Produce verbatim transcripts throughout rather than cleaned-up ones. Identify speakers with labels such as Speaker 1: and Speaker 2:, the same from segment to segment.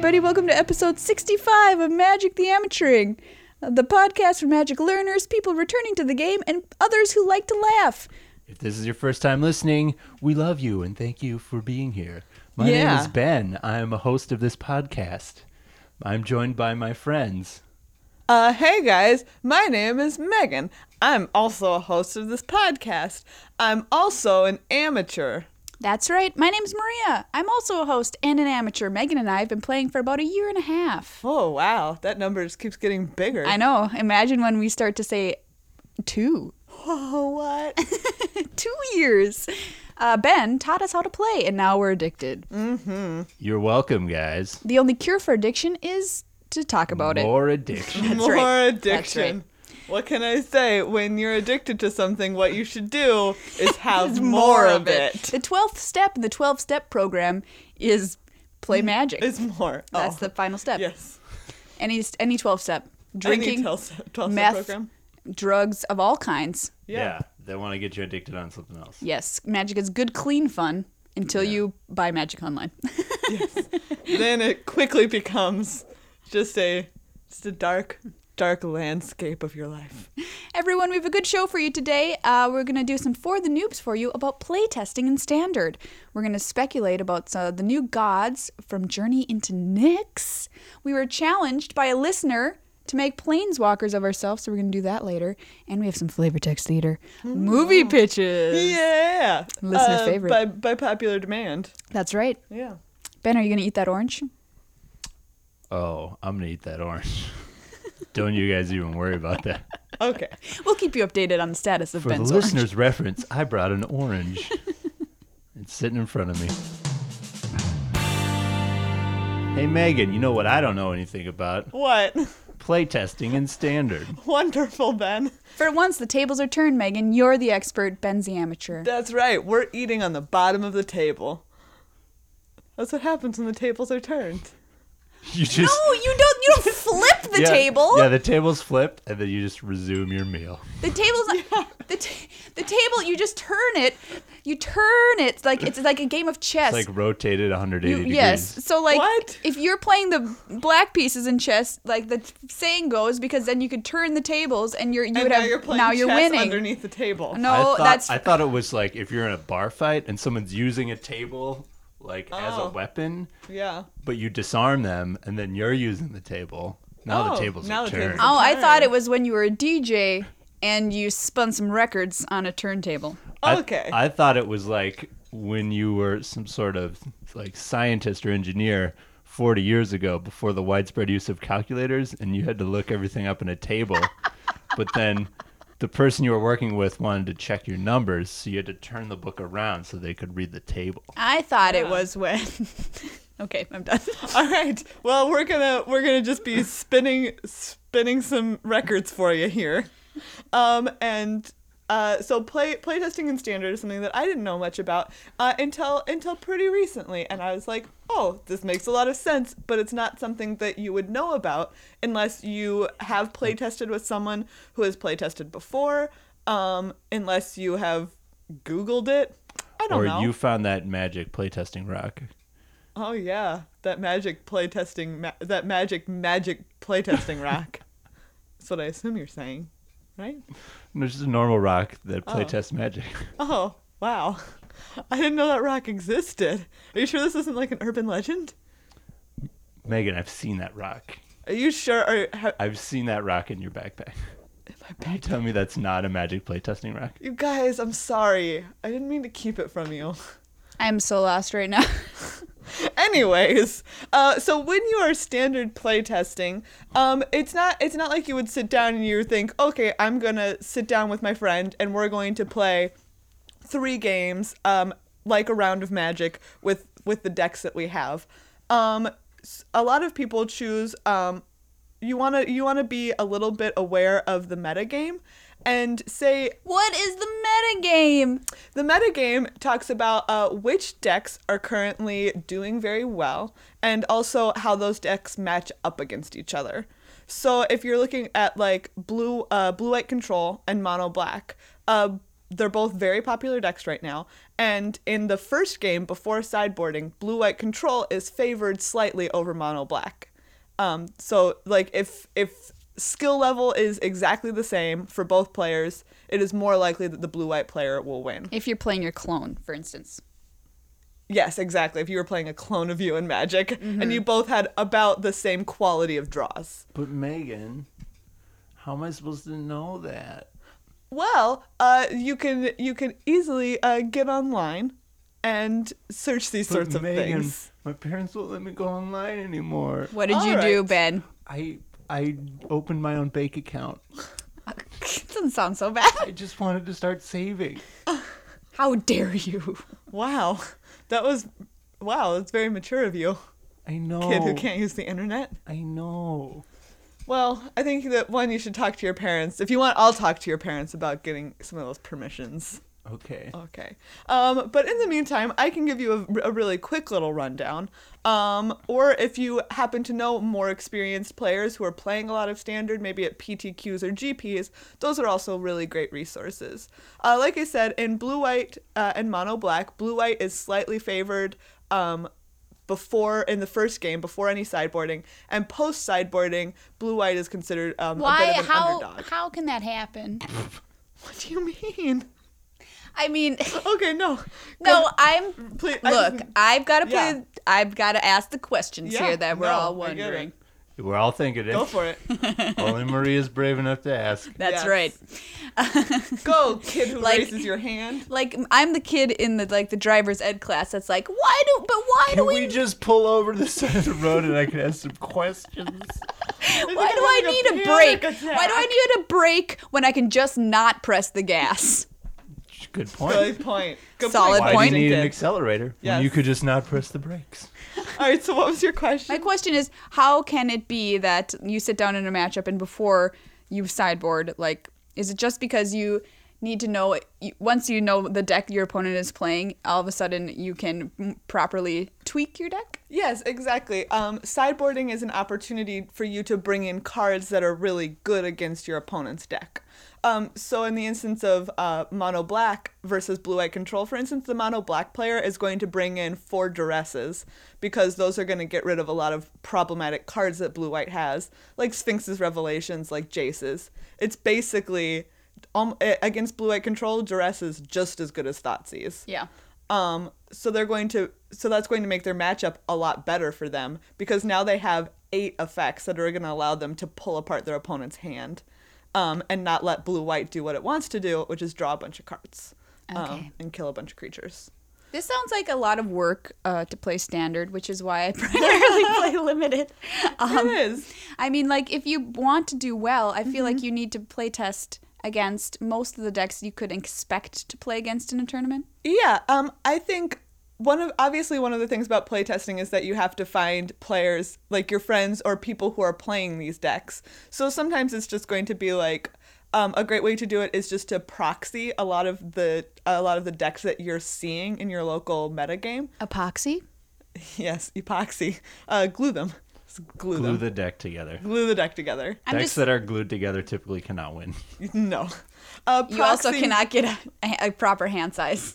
Speaker 1: everybody. Welcome to episode sixty-five of Magic the Amateuring, the podcast for Magic learners, people returning to the game, and others who like to laugh.
Speaker 2: If this is your first time listening, we love you and thank you for being here. My
Speaker 1: Yeah.
Speaker 2: name is Ben. I am a host of this podcast. I'm joined by my friends.
Speaker 3: Uh, hey guys, my name is Megan. I'm also a host of this podcast. I'm also an amateur.
Speaker 1: That's right. My name's Maria. I'm also a host and an amateur. Megan and I have been playing for about a year and a half.
Speaker 3: Oh wow, that number just keeps getting bigger.
Speaker 1: I know. Imagine when we start to say two.
Speaker 3: Oh, what?
Speaker 1: Two years. Uh, Ben taught us how to play, and now we're addicted.
Speaker 3: Mm-hmm.
Speaker 2: You're welcome, guys.
Speaker 1: The only cure for addiction is to talk about it.
Speaker 2: More addiction.
Speaker 1: That's
Speaker 3: More
Speaker 1: right.
Speaker 3: addiction.
Speaker 1: That's
Speaker 3: What can I say? When you're addicted to something, what you should do is have
Speaker 1: It's
Speaker 3: more of it.
Speaker 1: The twelfth step in the twelve-step program is play magic.
Speaker 3: It's more.
Speaker 1: That's
Speaker 3: oh.
Speaker 1: the final step.
Speaker 3: Yes.
Speaker 1: Any any twelve-step. Drinking,
Speaker 3: twelve-step
Speaker 1: meth,
Speaker 3: program.
Speaker 1: drugs of all kinds.
Speaker 2: Yeah. They want to get you addicted on something else.
Speaker 1: Yes, magic is good, clean fun until
Speaker 2: Yeah.
Speaker 1: you buy magic online.
Speaker 3: Yes. Then it quickly becomes just a just a dark, dark landscape of your life.
Speaker 1: Everyone, we have a good show for you today. Uh, we're going to do some For the Noobs for you about playtesting in Standard. We're going to speculate about uh, the new gods from Journey into Nyx. We were challenged by a listener to make planeswalkers of ourselves, so we're going to do that later. And we have some flavor text theater. Movie pitches.
Speaker 3: Yeah.
Speaker 1: Listener
Speaker 3: Uh,
Speaker 1: favorite.
Speaker 3: By, by popular demand.
Speaker 1: That's right.
Speaker 3: Yeah.
Speaker 1: Ben, are you going to eat that orange?
Speaker 2: Oh, I'm going to eat that orange. Don't you guys even worry about that.
Speaker 3: Okay.
Speaker 1: We'll keep you updated on the status of
Speaker 2: For
Speaker 1: Ben's
Speaker 2: the
Speaker 1: orange.
Speaker 2: listener's reference, I brought an orange. It's sitting in front of me. Hey, Megan, you know what I don't know anything about?
Speaker 3: What?
Speaker 2: Playtesting in Standard.
Speaker 3: Wonderful, Ben.
Speaker 1: For once, the tables are turned, Megan. You're the expert. Ben's the amateur.
Speaker 3: That's right. We're eating on the bottom of the table. That's what happens when the tables are turned.
Speaker 2: You just
Speaker 1: No, you don't. You don't flip the
Speaker 2: yeah,
Speaker 1: table.
Speaker 2: Yeah, the table's flipped, and then you just resume your meal.
Speaker 1: The table's not, the ta- the table. You just turn it. You turn it like it's like a game of chess.
Speaker 2: It's like rotated one hundred eighty
Speaker 1: You-
Speaker 2: degrees.
Speaker 1: yes. So like,
Speaker 3: What?
Speaker 1: if you're playing the black pieces in chess, like the saying goes, because then you could turn the tables, and you're you
Speaker 3: And
Speaker 1: would
Speaker 3: now
Speaker 1: have
Speaker 3: you're playing
Speaker 1: now you're
Speaker 3: chess
Speaker 1: winning.
Speaker 3: underneath the table.
Speaker 1: No,
Speaker 2: I thought,
Speaker 1: that's
Speaker 2: I thought it was like if you're in a bar fight and someone's using a table like as a
Speaker 3: Oh.
Speaker 2: weapon,
Speaker 3: Yeah.
Speaker 2: but you disarm them and then you're using the table. Now
Speaker 3: Oh,
Speaker 2: the tables
Speaker 3: now
Speaker 2: are
Speaker 3: the
Speaker 2: turned.
Speaker 3: tables
Speaker 1: oh, I
Speaker 3: turn.
Speaker 1: thought it was when you were a D J and you spun some records on a turntable.
Speaker 2: I-
Speaker 3: Okay.
Speaker 2: I, thought it was like when you were some sort of like scientist or engineer forty years ago before the widespread use of calculators and you had to look everything up in a table. But then the person you were working with wanted to check your numbers, so you had to turn the book around so they could read the table.
Speaker 1: I thought it
Speaker 3: Yeah.
Speaker 1: was when. Okay, I'm done.
Speaker 3: All right. Well, we're gonna we're gonna just be spinning spinning some records for you here, um, and uh, so play playtesting in Standard is something that I didn't know much about uh, until until pretty recently, and I was like, oh, this makes a lot of sense, but it's not something that you would know about unless you have playtested with someone who has playtested before, um, unless you have Googled it. I don't
Speaker 2: or
Speaker 3: know.
Speaker 2: you found that magic playtesting rock.
Speaker 3: Oh yeah, that magic playtesting, ma- that magic magic playtesting rock. That's what I assume you're saying, right?
Speaker 2: No, just a normal rock that
Speaker 3: Oh.
Speaker 2: playtests magic.
Speaker 3: Oh wow, I didn't know that rock existed. Are you sure this isn't like an urban legend?
Speaker 2: Megan, I've seen that rock.
Speaker 3: Are you sure? Are, ha-
Speaker 2: I've seen that rock in your backpack.
Speaker 3: in my
Speaker 2: Can you
Speaker 3: bag?
Speaker 2: tell me that's not a magic playtesting rock?
Speaker 3: You guys, I'm sorry. I didn't mean to keep it from you.
Speaker 1: I'm so lost right now.
Speaker 3: Anyways, uh, so when you are standard playtesting, um, it's not it's not like you would sit down and you think, okay, I'm gonna sit down with my friend and we're going to play three games, um, like a round of Magic with with the decks that we have. Um, s- a lot of people choose. Um, you wanna you wanna be a little bit aware of the metagame. And say
Speaker 1: What is the metagame?
Speaker 3: the metagame talks about uh, which decks are currently doing very well and also how those decks match up against each other. So if you're looking at like blue uh, blue white control and mono black, uh, they're both very popular decks right now. And in the first game, before sideboarding, blue-white control is favored slightly over mono-black. Um, so, like, if if skill level is exactly the same for both players, it is more likely that the blue-white player will win.
Speaker 1: If you're playing your clone, for instance.
Speaker 3: Yes, exactly. If you were playing a clone of you in Magic,
Speaker 1: Mm-hmm.
Speaker 3: and you both had about the same quality of draws.
Speaker 2: But Megan, how am I supposed to know that?
Speaker 3: Well, uh, you can you can easily uh, get online and search these
Speaker 2: But
Speaker 3: sorts of
Speaker 2: Megan,
Speaker 3: things.
Speaker 2: my parents won't let me go online anymore.
Speaker 1: What did
Speaker 3: All
Speaker 1: you do,
Speaker 3: right.
Speaker 1: Ben?
Speaker 2: I I opened my own bank account.
Speaker 1: Doesn't sound so bad.
Speaker 2: I just wanted to start saving.
Speaker 1: How dare you?
Speaker 3: Wow, that was wow. That's very mature of you,
Speaker 2: I know.
Speaker 3: kid who can't use the internet.
Speaker 2: I know.
Speaker 3: Well, I think that one, you should talk to your parents. If you want, I'll talk to your parents about getting some of those permissions.
Speaker 2: Okay.
Speaker 3: Okay. Um, but in the meantime, I can give you a, a really quick little rundown. Um, or if you happen to know more experienced players who are playing a lot of standard, maybe at P T Qs or G Ps, those are also really great resources. Uh, like I said, in blue-white uh, and mono-black, blue-white is slightly favored um, before in the first game, before any sideboarding, and post sideboarding, blue-white is considered um, a
Speaker 1: Why?
Speaker 3: bit of an
Speaker 1: How?
Speaker 3: underdog.
Speaker 1: How can that happen?
Speaker 3: What do you mean?
Speaker 1: I mean,
Speaker 3: Okay, no.
Speaker 1: no. I'm.
Speaker 3: Please, I
Speaker 1: Look,
Speaker 3: just-
Speaker 1: I've got to play.
Speaker 3: Yeah.
Speaker 1: I've got to ask the questions
Speaker 3: Yeah,
Speaker 1: here that we're
Speaker 3: no,
Speaker 1: all
Speaker 3: I get it.
Speaker 1: wondering.
Speaker 2: We're all thinking it.
Speaker 3: Go for it.
Speaker 2: Only Maria's brave enough to ask.
Speaker 1: That's
Speaker 3: Yes.
Speaker 1: right.
Speaker 3: Go, kid who
Speaker 1: Like-
Speaker 3: raises your hand.
Speaker 1: Like I'm the kid in the like the driver's ed class that's like, why do? But why
Speaker 2: Can
Speaker 1: do
Speaker 2: we
Speaker 1: we?
Speaker 2: just pull over to the side of the road and I can ask some questions?
Speaker 1: Why do I
Speaker 3: having a
Speaker 1: need a
Speaker 3: panic
Speaker 1: break?
Speaker 3: attack.
Speaker 1: Why do I need a break when I can just not press the gas?
Speaker 2: Good point.
Speaker 3: Good point. Good
Speaker 1: Solid
Speaker 2: Why
Speaker 1: point.
Speaker 2: do you need an
Speaker 3: Kid.
Speaker 2: accelerator
Speaker 3: Yes.
Speaker 2: when you could just not press the brakes?
Speaker 3: All right, so what was your question?
Speaker 1: My question is, how can it be that you sit down in a matchup and before you sideboard, like, is it just because you need to know, you- once you know the deck your opponent is playing, all of a sudden you can m- properly tweak your deck?
Speaker 3: Yes, exactly. Um, sideboarding is an opportunity for you to bring in cards that are really good against your opponent's deck. Um, so in the instance of uh, mono black versus blue white control, for instance, the mono black player is going to bring in four duresses because those are going to get rid of a lot of problematic cards that blue white has, like Sphinx's Revelations, like Jace's. It's basically um, against blue white control, duress is just as good as Thoughtseize.
Speaker 1: Yeah.
Speaker 3: Um, so they're going to, so that's going to make their matchup a lot better for them because now they have eight effects that are going to allow them to pull apart their opponent's hand, um, and not let blue white do what it wants to do, which is draw a bunch of cards, um,
Speaker 1: Okay.
Speaker 3: and kill a bunch of creatures.
Speaker 1: This sounds like a lot of work uh, to play standard, which is why I primarily play limited. Um,
Speaker 3: it is.
Speaker 1: I mean, like, if you want to do well, I feel like you need to play test against most of the decks you could expect to play against in a tournament.
Speaker 3: Yeah, um, I think one of obviously one of the things about playtesting is that you have to find players like your friends or people who are playing these decks. So sometimes it's just going to be like um, a great way to do it is just to proxy a lot of the a lot of the decks that you're seeing in your local metagame.
Speaker 1: Epoxy?
Speaker 3: Yes, epoxy. Uh, glue them. Just glue,
Speaker 2: Glue
Speaker 3: them.
Speaker 2: the deck together.
Speaker 3: Glue the deck together.
Speaker 1: I'm
Speaker 2: Decks
Speaker 1: just,
Speaker 2: that are glued together typically cannot win.
Speaker 3: No. Uh,
Speaker 1: you also
Speaker 3: proxy-
Speaker 1: cannot get a, a proper hand size.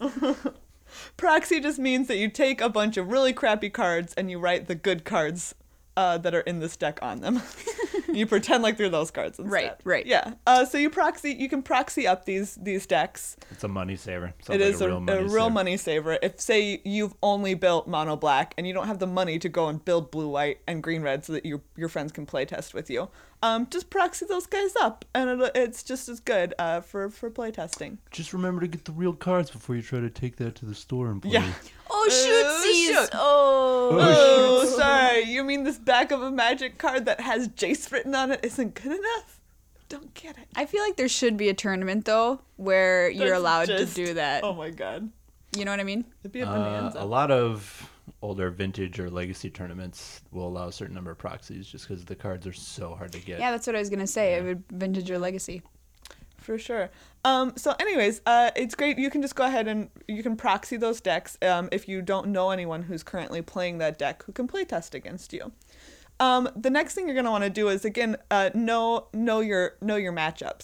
Speaker 3: Proxy just means that you take a bunch of really crappy cards and you write the good cards uh, that are in this deck on them. You pretend like they're those cards instead.
Speaker 1: Right, right.
Speaker 3: Yeah. Uh, so you proxy, you can proxy up these these decks.
Speaker 2: It's a money saver. Sounds
Speaker 3: It
Speaker 2: like
Speaker 3: is
Speaker 2: a
Speaker 3: a,
Speaker 2: real money
Speaker 3: a real
Speaker 2: saver.
Speaker 3: money saver. If say you've only built mono black and you don't have the money to go and build blue white and green red so that your your friends can play test with you, um, just proxy those guys up and it, it's just as good uh, for for play testing.
Speaker 2: Just remember to get the real cards before you try to take that to the store and play.
Speaker 3: Yeah.
Speaker 1: Oh,
Speaker 3: Oh,
Speaker 1: shootsies!
Speaker 3: shoot.
Speaker 1: Oh.
Speaker 3: Oh, sorry. You mean this back of a magic card that has Jace written on it isn't good enough? Don't get it.
Speaker 1: I feel like there should be a tournament, though, where you're
Speaker 3: That's
Speaker 1: allowed
Speaker 3: just-
Speaker 1: to do that.
Speaker 3: Oh my god.
Speaker 1: You know what I mean?
Speaker 3: It'd be a
Speaker 2: Uh,
Speaker 3: bonanza.
Speaker 2: a lot of older vintage or legacy tournaments will allow a certain number of proxies just because the cards are so hard to get.
Speaker 1: Yeah, that's what I was going to say. It would vintage or legacy.
Speaker 3: For sure. Um, so anyways, uh, it's great. You can just go ahead and you can proxy those decks um, if you don't know anyone who's currently playing that deck who can play test against you. Um, the next thing you're going to want to do is, again, uh, know know your know your matchups.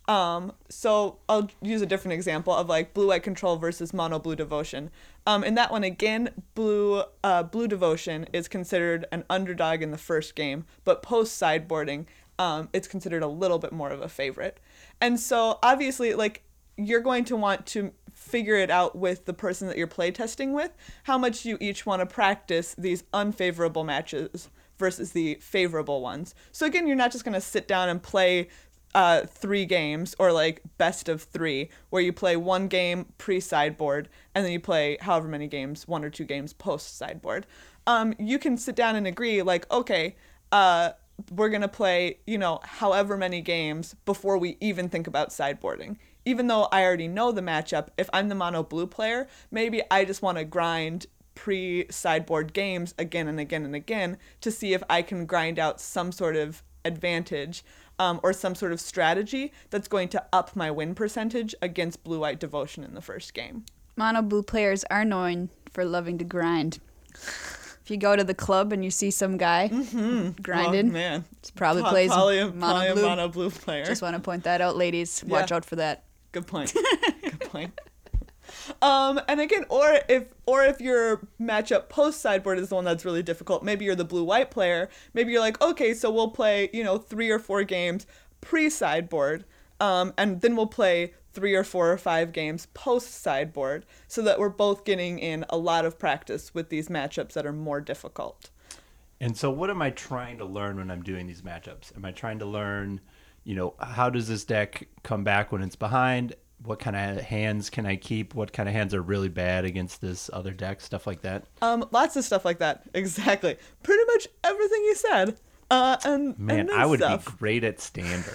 Speaker 3: Um, so I'll use a different example of like blue-white control versus mono-blue devotion. Um, in that one, again, blue uh, blue devotion is considered an underdog in the first game, but post-sideboarding, um, it's considered a little bit more of a favorite. And so obviously, like, you're going to want to figure it out with the person that you're playtesting with, how much you each want to practice these unfavorable matches versus the favorable ones. So again, you're not just going to sit down and play uh, three games or like best of three, where you play one game pre-sideboard and then you play however many games, one or two games post-sideboard. Um, you can sit down and agree like, okay, uh, we're going to play, you know, however many games before we even think about sideboarding. Even though I already know the matchup, if I'm the mono blue player, maybe I just want to grind pre-sideboard games again and again and again to see if I can grind out some sort of advantage um, or some sort of strategy that's going to up my win percentage against blue-white devotion in the first game.
Speaker 1: Mono blue players are known for loving to grind. If you go to the club and you see some guy
Speaker 3: Mm-hmm.
Speaker 1: grinding,
Speaker 3: oh, man.
Speaker 1: he probably
Speaker 3: Pro-
Speaker 1: plays
Speaker 3: probably a,
Speaker 1: mono
Speaker 3: probably a
Speaker 1: blue.
Speaker 3: mono blue player.
Speaker 1: Just want to point that out, ladies. Watch
Speaker 3: Yeah.
Speaker 1: out for that.
Speaker 3: Good point. Good point. Um, and again, or if or if your matchup post sideboard is the one that's really difficult, maybe you're the blue-white player. Maybe you're like, okay, so we'll play, you know, three or four games pre-sideboard, um, and then we'll play three or four or five games post-sideboard, so that we're both getting in a lot of practice with these matchups that are more difficult.
Speaker 2: And so what am I trying to learn when I'm doing these matchups? Am I trying to learn, you know, how does this deck come back when it's behind? What kind of hands can I keep? What kind of hands are really bad against this other deck? Stuff like that.
Speaker 3: Um, lots of stuff like that. Exactly. Pretty much everything you said. Uh, and
Speaker 2: Man,
Speaker 3: and then
Speaker 2: I would
Speaker 3: stuff.
Speaker 2: be great at standard.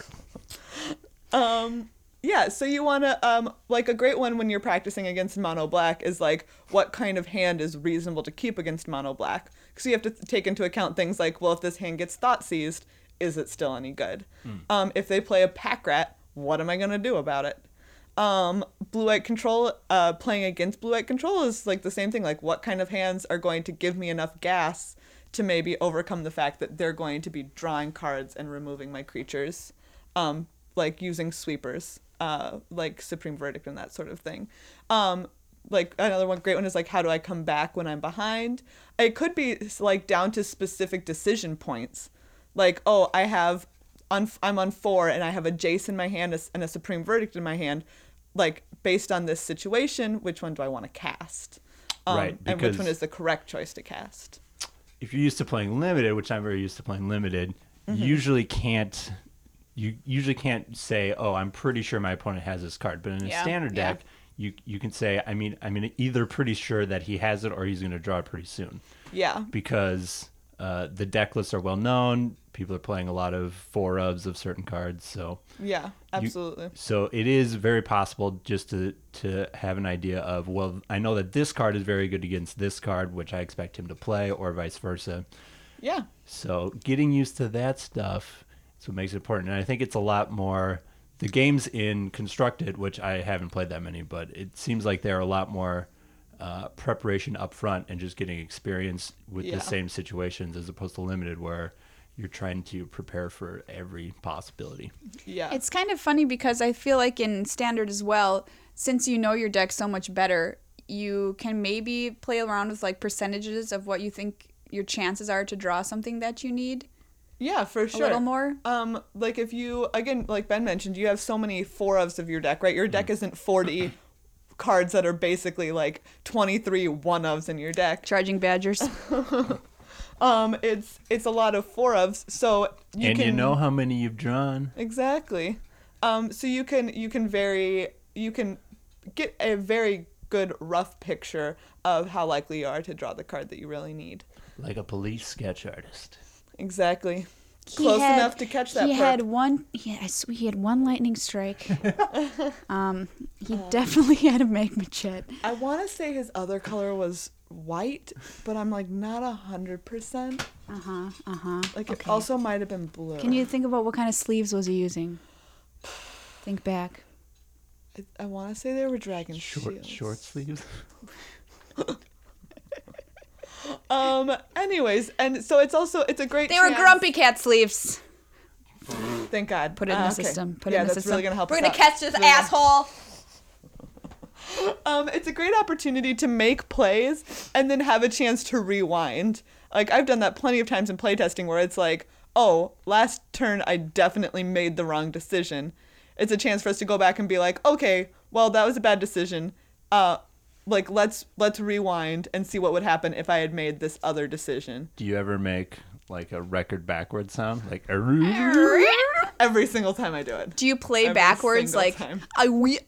Speaker 3: Um, yeah, so you want to, um, like a great one when you're practicing against mono black is like, what kind of hand is reasonable to keep against mono black? Because you have to take into account things like, well, if this hand gets thought seized, is it still any good? Mm. Um, if they play a pack rat, what am I going to do about it? Um, blue-white control, uh, playing against blue-white control is like the same thing. Like, what kind of hands are going to give me enough gas to maybe overcome the fact that they're going to be drawing cards and removing my creatures? Um, like using sweepers, uh, like Supreme Verdict and that sort of thing. Um, like another one great one is like, how do I come back when I'm behind? It could be like down to specific decision points. Like, oh, I have, on, I'm on four and I have a Jace in my hand and a Supreme Verdict in my hand. Like, based on this situation, which one do I want to cast? Um,
Speaker 2: Right,
Speaker 3: and which
Speaker 2: because-
Speaker 3: one is the correct choice to cast?
Speaker 2: If you're used to playing limited, which I'm very used to playing limited,
Speaker 3: Mm-hmm.
Speaker 2: you usually can't you usually can't say, "Oh, I'm pretty sure my opponent has this card." But in a
Speaker 1: Yeah,
Speaker 2: standard
Speaker 1: yeah.
Speaker 2: deck, you you can say, "I mean, I mean, either pretty sure that he has it or he's going to draw it pretty soon,"
Speaker 3: Yeah.
Speaker 2: because uh, the deck lists are well known. People are playing a lot of four ofs of certain cards, so
Speaker 3: Yeah, absolutely.
Speaker 2: so it is very possible just to to have an idea of, well, I know that this card is very good against this card, which I expect him to play, or vice versa.
Speaker 3: Yeah.
Speaker 2: So getting used to that stuff is what makes it important. And I think it's a lot more, the games in Constructed, which I haven't played that many, but it seems like they're a lot more uh, preparation up front and just getting experience with
Speaker 3: Yeah.
Speaker 2: the same situations, as opposed to Limited, where you're trying to prepare for every possibility.
Speaker 3: Yeah.
Speaker 1: It's kind of funny because I feel like in Standard as well, since you know your deck so much better, you can maybe play around with like percentages of what you think your chances are to draw something that you need
Speaker 3: Yeah, for
Speaker 1: a
Speaker 3: sure.
Speaker 1: little more.
Speaker 3: Um, like if you, again, like Ben mentioned, you have so many four ofs of your deck, right? Your deck isn't forty cards that are basically like twenty-three one ofs in your deck.
Speaker 1: Charging Badgers.
Speaker 3: Um, it's it's a lot of four ofs, so you
Speaker 2: and
Speaker 3: can
Speaker 2: you know how many you've drawn.
Speaker 3: exactly. Um, so you can you can very you can get a very good rough picture of how likely you are to draw the card that you really need.
Speaker 2: Like a police sketch artist.
Speaker 3: Exactly.
Speaker 1: He
Speaker 3: Close
Speaker 1: had-
Speaker 3: enough to catch that
Speaker 1: He
Speaker 3: perp.
Speaker 1: had one. He, I swear he had one lightning strike. um, he definitely had a magma jet.
Speaker 3: I want to say his other color was white, but I'm like not a hundred percent.
Speaker 1: Uh huh. Uh huh.
Speaker 3: Like it
Speaker 1: Okay.
Speaker 3: also might have been blue.
Speaker 1: Can you think about what kind of sleeves was he using? Think back.
Speaker 3: I, I want to say they were dragon
Speaker 2: Short
Speaker 3: shields.
Speaker 2: short sleeves.
Speaker 3: Um. Anyways, and so it's also it's a great.
Speaker 1: They were
Speaker 3: chance-
Speaker 1: Grumpy Cat sleeves.
Speaker 3: Thank God.
Speaker 1: Put it in
Speaker 3: Uh,
Speaker 1: the
Speaker 3: okay.
Speaker 1: system. Put
Speaker 3: yeah,
Speaker 1: it in the
Speaker 3: that's
Speaker 1: system.
Speaker 3: really gonna help
Speaker 1: We're
Speaker 3: us
Speaker 1: gonna
Speaker 3: out.
Speaker 1: catch this
Speaker 3: It's really gonna-
Speaker 1: asshole.
Speaker 3: Um, it's a great opportunity to make plays and then have a chance to rewind. Like, I've done that plenty of times in playtesting where it's like, oh, last turn I definitely made the wrong decision. It's a chance for us to go back and be like, okay, well, that was a bad decision. Uh, like, let's let's rewind and see what would happen if I had made this other decision.
Speaker 2: Do you ever make like a record backward sound? Like
Speaker 3: Every single time I do it.
Speaker 1: Do you play
Speaker 3: Every
Speaker 1: backwards
Speaker 3: single
Speaker 1: like
Speaker 3: time.
Speaker 1: I we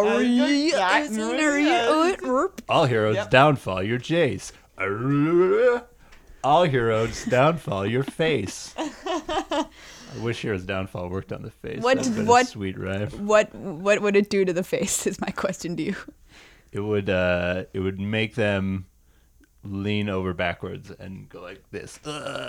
Speaker 2: all heroes
Speaker 3: Yep.
Speaker 2: downfall your Jace. All heroes downfall your face. I wish Heroes Downfall worked on the face.
Speaker 1: What-
Speaker 2: That'd been
Speaker 1: what-
Speaker 2: a sweet rhyme.
Speaker 1: What what would it do to the face is my question to you.
Speaker 2: It would uh it would make them lean over backwards and go like this.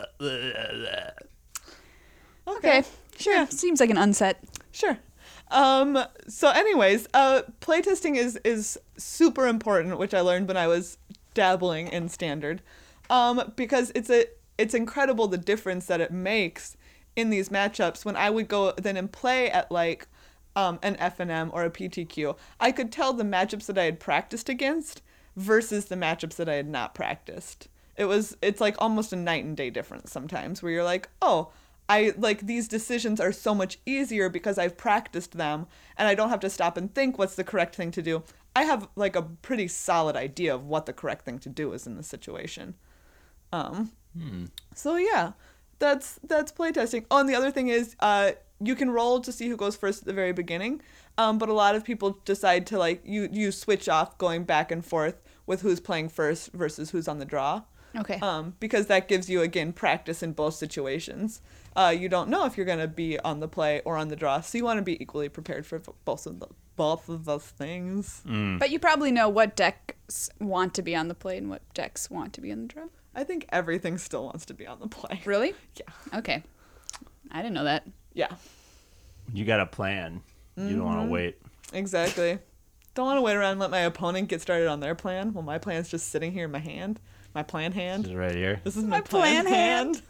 Speaker 1: Okay, sure.
Speaker 3: Yeah.
Speaker 1: Seems like an unset.
Speaker 3: Sure. Um, so anyways, uh, playtesting is, is super important, which I learned when I was dabbling in Standard, um, because it's a it's incredible the difference that it makes in these matchups. When I would go then and play at like um, an F N M or a P T Q, I could tell the matchups that I had practiced against versus the matchups that I had not practiced. It was it's like almost a night and day difference sometimes, where you're like, oh, I like these decisions are so much easier because I've practiced them and I don't have to stop and think what's the correct thing to do. I have like a pretty solid idea of what the correct thing to do is in this situation. Um,
Speaker 2: Hmm.
Speaker 3: so yeah, that's that's playtesting. Oh, and the other thing is, uh, you can roll to see who goes first at the very beginning. Um, but a lot of people decide to like you you switch off going back and forth with who's playing first versus who's on the draw.
Speaker 1: Okay.
Speaker 3: Um, because that gives you, again, practice in both situations. Uh, you don't know if you're going to be on the play or on the draw, so you want to be equally prepared for both of the, both of those things.
Speaker 2: Mm.
Speaker 1: But you probably know what decks want to be on the play and what decks want to be on the draw.
Speaker 3: I think everything still wants to be on the play.
Speaker 1: Really?
Speaker 3: Yeah.
Speaker 1: Okay. I didn't know that.
Speaker 3: Yeah,
Speaker 2: You got a plan. You don't want to wait.
Speaker 3: exactly. Don't want to wait around and let my opponent get started on their plan while my plan's just sitting here in my hand. My plan
Speaker 2: This
Speaker 3: hand.
Speaker 2: is right here.
Speaker 3: This is
Speaker 1: My
Speaker 3: my, plan,
Speaker 1: plan
Speaker 3: hand.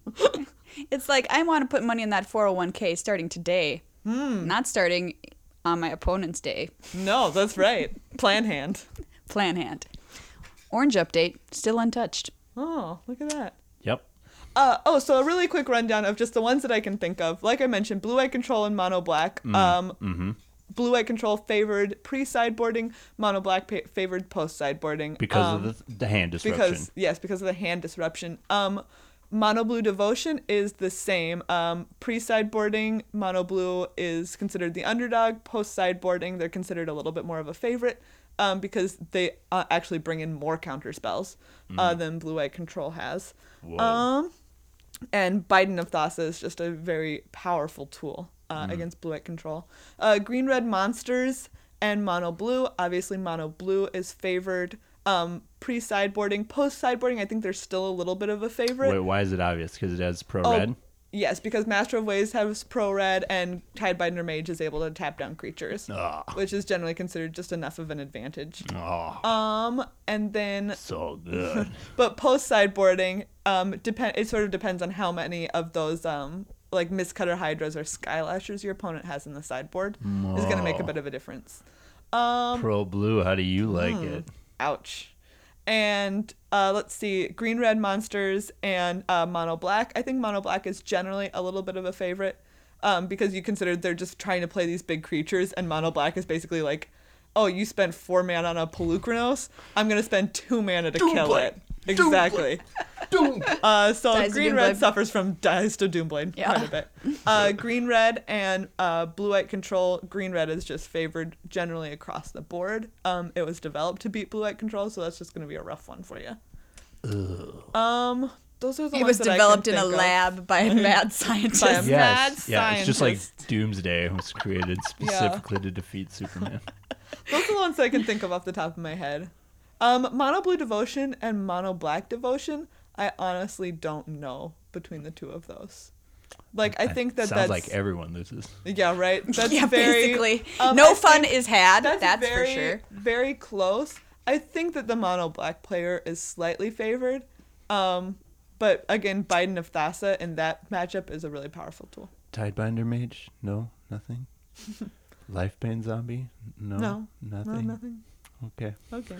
Speaker 1: It's like I want to put money in that four oh one k starting today, not starting on my opponent's day.
Speaker 3: No, that's right. Plan hand.
Speaker 1: Plan hand. Orange update, still untouched.
Speaker 3: Oh, look at that.
Speaker 2: Yep.
Speaker 3: Uh, oh, so a really quick rundown of just the ones that I can think of. Like I mentioned, Blue Eye Control and Mono Black. Um,
Speaker 2: Mm-hmm.
Speaker 3: Blue Eye Control favored pre-sideboarding, Mono Black pa- favored post-sideboarding.
Speaker 2: Because
Speaker 3: um,
Speaker 2: of the, the hand disruption.
Speaker 3: Because, yes, because of the hand disruption. Um, Mono Blue Devotion is the same. Um, pre-sideboarding, Mono Blue is considered the underdog. Post-sideboarding, they're considered a little bit more of a favorite um, because they uh, actually bring in more counter spells uh, than Blue Eye Control has.
Speaker 2: Whoa.
Speaker 3: Um, and Biden of Thassa is just a very powerful tool uh, against Blue Eye Control. Uh, Green Red Monsters and Mono Blue. Obviously, Mono Blue is favored. Um, pre-sideboarding, post-sideboarding, I think there's still a little bit of a favorite.
Speaker 2: Wait, why is it obvious? Because it has pro
Speaker 3: Oh,
Speaker 2: red?
Speaker 3: Yes, because Master of Ways has pro red and Tidebinder Mage is able to tap down creatures,
Speaker 2: Oh,
Speaker 3: which is generally considered just enough of an advantage.
Speaker 2: oh,
Speaker 3: Um, and then
Speaker 2: so good.
Speaker 3: But post sideboarding, um, depend. It sort of depends on how many of those um like Mistcutter Hydras or Skylashers your opponent has in the sideboard is going to make a
Speaker 2: Oh.
Speaker 3: bit of a difference. Um,
Speaker 2: Pro blue, how do you like it?
Speaker 3: ouch. And uh, let's see, green red monsters and uh, mono black. I think mono black is generally a little bit of a favorite um, because you consider they're just trying to play these big creatures, and mono black is basically like, oh, you spent four mana on a Pelucranos, I'm gonna spend two mana to kill it. Exactly. Uh, so
Speaker 1: Dies of
Speaker 3: green
Speaker 1: Doomblade.
Speaker 3: red suffers from Dice to Doomblade
Speaker 1: Yeah.
Speaker 3: quite a bit. Uh, green red and uh, blue white control. Green red is just favored generally across the board. Um, it was developed to beat blue white control, so that's just going to be a rough one for you. Um, those are the
Speaker 1: It
Speaker 3: ones
Speaker 1: was
Speaker 3: that I can
Speaker 1: developed in a
Speaker 3: think of.
Speaker 1: lab by a mad scientist.
Speaker 3: By a- mad
Speaker 2: Yes, yeah, it's just like
Speaker 3: scientist.
Speaker 2: Doomsday was created specifically to defeat Superman.
Speaker 3: Those are the ones that I can think of off the top of my head. Um, mono blue devotion and mono black devotion. I honestly don't know between the two of those. Like I think that
Speaker 2: sounds
Speaker 3: that's
Speaker 2: like everyone loses.
Speaker 3: yeah, right. That's
Speaker 1: yeah,
Speaker 3: very,
Speaker 1: basically.
Speaker 3: um,
Speaker 1: no
Speaker 3: I
Speaker 1: fun
Speaker 3: think
Speaker 1: is had,
Speaker 3: That's,
Speaker 1: that's,
Speaker 3: very,
Speaker 1: for sure.
Speaker 3: very close. I think that the mono black player is slightly favored, um, but again, Biden of Thassa in that matchup is a really powerful tool.
Speaker 2: Tidebinder Mage? No, nothing. Lifebane Zombie? No,
Speaker 3: No,
Speaker 2: nothing.
Speaker 3: No, nothing.
Speaker 2: Okay.
Speaker 3: Okay.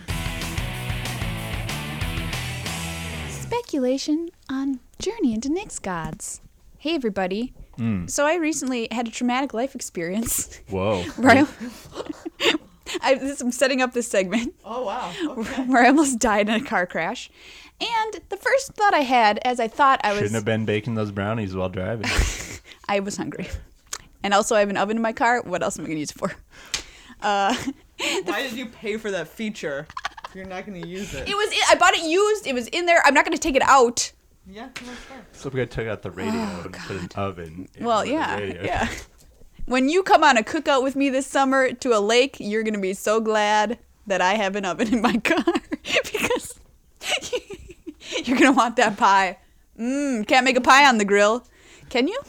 Speaker 1: Speculation on Journey into Nyx Gods. Hey, everybody.
Speaker 2: Mm.
Speaker 1: So I recently had a traumatic life experience.
Speaker 2: Whoa.
Speaker 1: Where I, I, this, I'm setting up this segment
Speaker 3: Oh wow. Okay.
Speaker 1: where I almost died in a car crash. And the first thought I had as I thought I was...
Speaker 2: Shouldn't have been baking those brownies while driving.
Speaker 1: I was hungry. And also I have an oven in my car. What else am I going to use it for? Uh,
Speaker 3: Why did you pay for that feature if you're not going to use it?
Speaker 1: it was. I bought it used. It was in there. I'm not going to take it out.
Speaker 3: Yeah, that's fair.
Speaker 2: So we took out the radio
Speaker 1: Oh,
Speaker 2: and put an oven. in
Speaker 1: Well,
Speaker 2: with the
Speaker 1: yeah,
Speaker 2: radio.
Speaker 1: yeah. When you come on a cookout with me this summer to a lake, you're going to be so glad that I have an oven in my car because you're going to want that pie. Mmm, can't make a pie on the grill. Can you?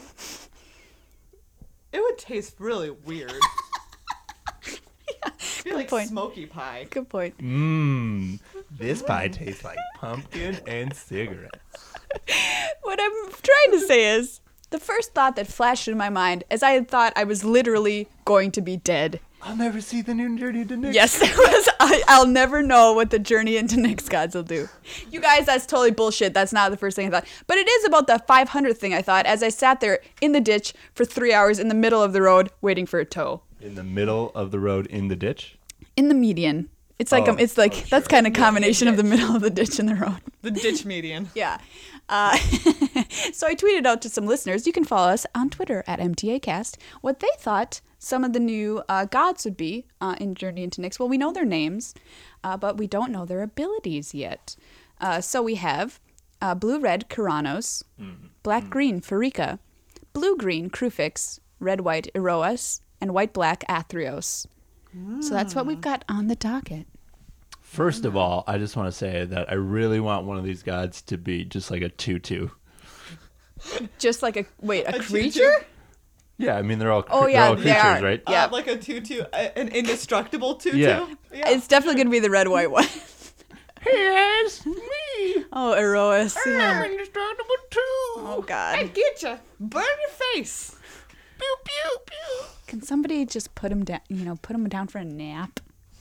Speaker 3: It would taste really weird.
Speaker 1: Yeah,
Speaker 3: It'd be
Speaker 1: good
Speaker 3: like
Speaker 1: point.
Speaker 3: smoky pie.
Speaker 1: Good point.
Speaker 2: Mmm. This pie tastes like pumpkin and cigarettes.
Speaker 1: What I'm trying to say is the first thought that flashed in my mind as I had thought I was literally going to be dead.
Speaker 2: I'll never see the new Journey into Nyx.
Speaker 1: Yes, it was. I, I'll never know what the Journey into Nyx Gods will do. You guys, that's totally bullshit. That's not the first thing I thought. But it is about the five hundredth thing I thought as I sat there in the ditch for three hours in the middle of the road waiting for a tow.
Speaker 2: In the middle of the road in the ditch?
Speaker 1: In the median. It's like,
Speaker 2: Oh,
Speaker 1: um, it's like,
Speaker 2: oh,
Speaker 1: that's
Speaker 2: sure.
Speaker 1: kind of combination of the middle of the ditch and the road.
Speaker 3: The ditch median.
Speaker 1: Yeah. Uh, so I tweeted out to some listeners. You can follow us on Twitter at M T A Cast what they thought some of the new uh, gods would be uh, in Journey into Nyx. Well, we know their names, uh, but we don't know their abilities yet. Uh, so we have uh, blue-red Kuranos,
Speaker 2: Mm-hmm.
Speaker 1: black-green Farika, blue-green Krufix, red-white Eroas, and white-black Athreos. So that's what we've got on the docket.
Speaker 2: First of all, I just want to say that I really want one of these gods to be just like a tutu.
Speaker 1: Just like a, wait, a,
Speaker 3: A tutu?
Speaker 1: creature?
Speaker 2: Yeah, I mean they're all cre-
Speaker 1: Oh,
Speaker 2: they're
Speaker 1: yeah,
Speaker 2: all
Speaker 1: they
Speaker 2: creatures,
Speaker 1: are.
Speaker 2: right?
Speaker 1: Yeah.
Speaker 3: Uh, like a tutu, a- an indestructible tutu.
Speaker 2: Yeah.
Speaker 1: It's definitely going to be the red-white one.
Speaker 2: Here's me.
Speaker 1: Oh, Eroas. Yeah.
Speaker 2: indestructible too.
Speaker 1: Oh, God.
Speaker 3: get you. Burn your face.
Speaker 2: Pew pew pew.
Speaker 1: Can somebody just put him down, you know, put him down for a nap?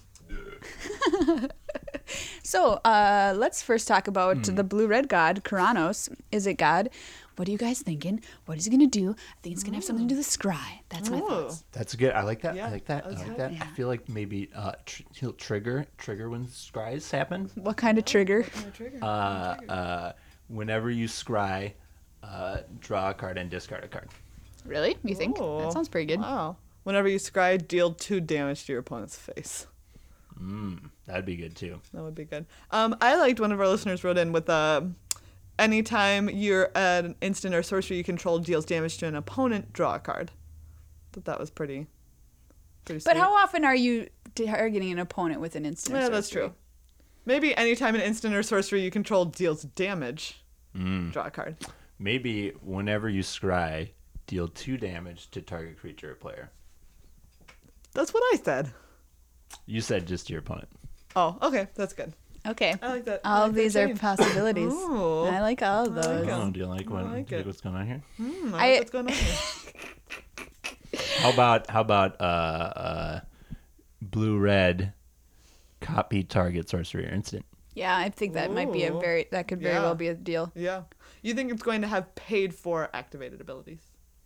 Speaker 1: So, uh, let's first talk about the blue-red god, Kuranos. Is it God? What are you guys thinking? What is he going to do? I think it's going to have something to do with scry. That's my
Speaker 3: Ooh.
Speaker 1: thoughts.
Speaker 2: That's good. I like that.
Speaker 3: Yeah,
Speaker 2: I like that. I
Speaker 3: that's
Speaker 2: like
Speaker 3: good.
Speaker 2: that.
Speaker 1: Yeah.
Speaker 2: I feel like maybe uh, tr- he'll trigger trigger when scries happen.
Speaker 1: What kind of trigger?
Speaker 2: Uh, uh, whenever you scry, uh, draw a card and discard a card.
Speaker 1: Really? You think?
Speaker 3: Ooh.
Speaker 1: That sounds pretty good.
Speaker 3: Wow. Whenever you scry, deal two damage to your opponent's face.
Speaker 2: Mm, that'd be good too.
Speaker 3: That would be good. Um, I liked one of our listeners wrote in with uh, anytime you're at an instant or sorcery you control deals damage to an opponent, draw a card. Thought that was pretty, pretty
Speaker 1: But
Speaker 3: sweet.
Speaker 1: how often are you targeting an opponent with an instant? or
Speaker 3: Yeah, that's
Speaker 1: sorcery?
Speaker 3: true. Maybe anytime an instant or sorcery you control deals damage,
Speaker 2: Mm.
Speaker 3: draw a card.
Speaker 2: Maybe whenever you scry, deal two damage to target creature or player.
Speaker 3: That's what I said.
Speaker 2: You said just to your opponent.
Speaker 3: Oh, okay, that's good.
Speaker 1: Okay.
Speaker 3: I like that. I
Speaker 1: All
Speaker 3: like
Speaker 1: of
Speaker 3: that
Speaker 1: these are
Speaker 3: change.
Speaker 1: possibilities.
Speaker 3: Ooh.
Speaker 1: I like all of
Speaker 3: I like
Speaker 1: those.
Speaker 3: Yeah.
Speaker 2: Oh, do you like what?
Speaker 3: I like
Speaker 2: do you
Speaker 3: it.
Speaker 2: like what's going on here?
Speaker 3: Hmm, I
Speaker 1: I-
Speaker 3: like what's going on here.
Speaker 2: How about how about uh, uh, blue red copy target sorcery or instant?
Speaker 1: Yeah, I think that might be a
Speaker 3: Ooh.
Speaker 1: very, that could very
Speaker 3: Yeah.
Speaker 1: well be a deal.
Speaker 3: Yeah. You think it's going to have paid for activated abilities?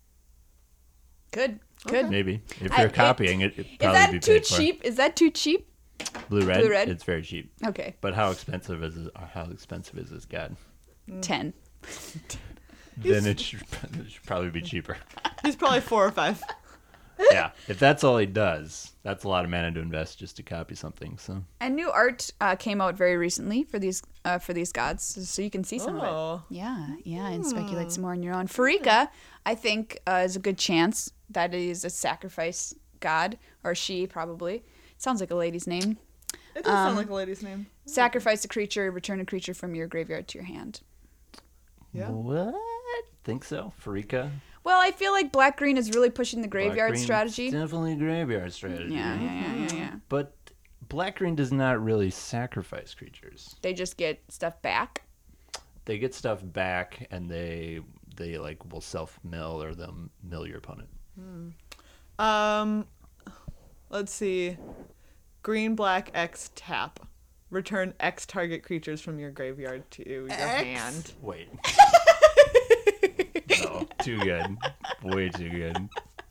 Speaker 1: Good. Good.
Speaker 3: Okay.
Speaker 2: Maybe if
Speaker 1: I-
Speaker 2: you're
Speaker 1: it-
Speaker 2: copying it, it'd
Speaker 1: Is
Speaker 2: probably
Speaker 1: that
Speaker 2: be
Speaker 1: too
Speaker 2: paid for.
Speaker 1: cheap? Is that too cheap?
Speaker 2: Blue red,
Speaker 1: Blue red?
Speaker 2: it's very cheap.
Speaker 1: Okay.
Speaker 2: But how expensive is it? How expensive is this god?
Speaker 1: ten.
Speaker 2: Then it should, it should probably be cheaper.
Speaker 3: He's probably four or five.
Speaker 2: Yeah, if that's all he does, that's a lot of mana to invest just to copy something. So
Speaker 1: And new art uh, came out very recently for these uh, for these gods, so you can see some of
Speaker 3: Oh.
Speaker 1: it. Yeah, yeah, and speculate some more on your own. Farika, I think, uh, is a good chance that it is a sacrifice god, or she probably. Sounds like a lady's name.
Speaker 3: It does
Speaker 1: Um,
Speaker 3: sound like a lady's name.
Speaker 1: Sacrifice a creature, return a creature from your graveyard to your hand.
Speaker 3: Yeah.
Speaker 2: what? Think so? Farika?
Speaker 1: Well, I feel like black green is really pushing the graveyard
Speaker 2: Black-green,
Speaker 1: strategy.
Speaker 2: Definitely a graveyard strategy.
Speaker 1: Yeah, yeah, yeah, yeah, yeah.
Speaker 2: But black green does not really sacrifice creatures.
Speaker 1: They just get stuff back.
Speaker 2: They get stuff back, and they they like will self mill or they'll mill your opponent.
Speaker 3: Um, let's see. Green, black, X, tap. Return X target creatures from your graveyard to your
Speaker 1: X?
Speaker 3: hand.
Speaker 2: Wait. No, too good. Way too good.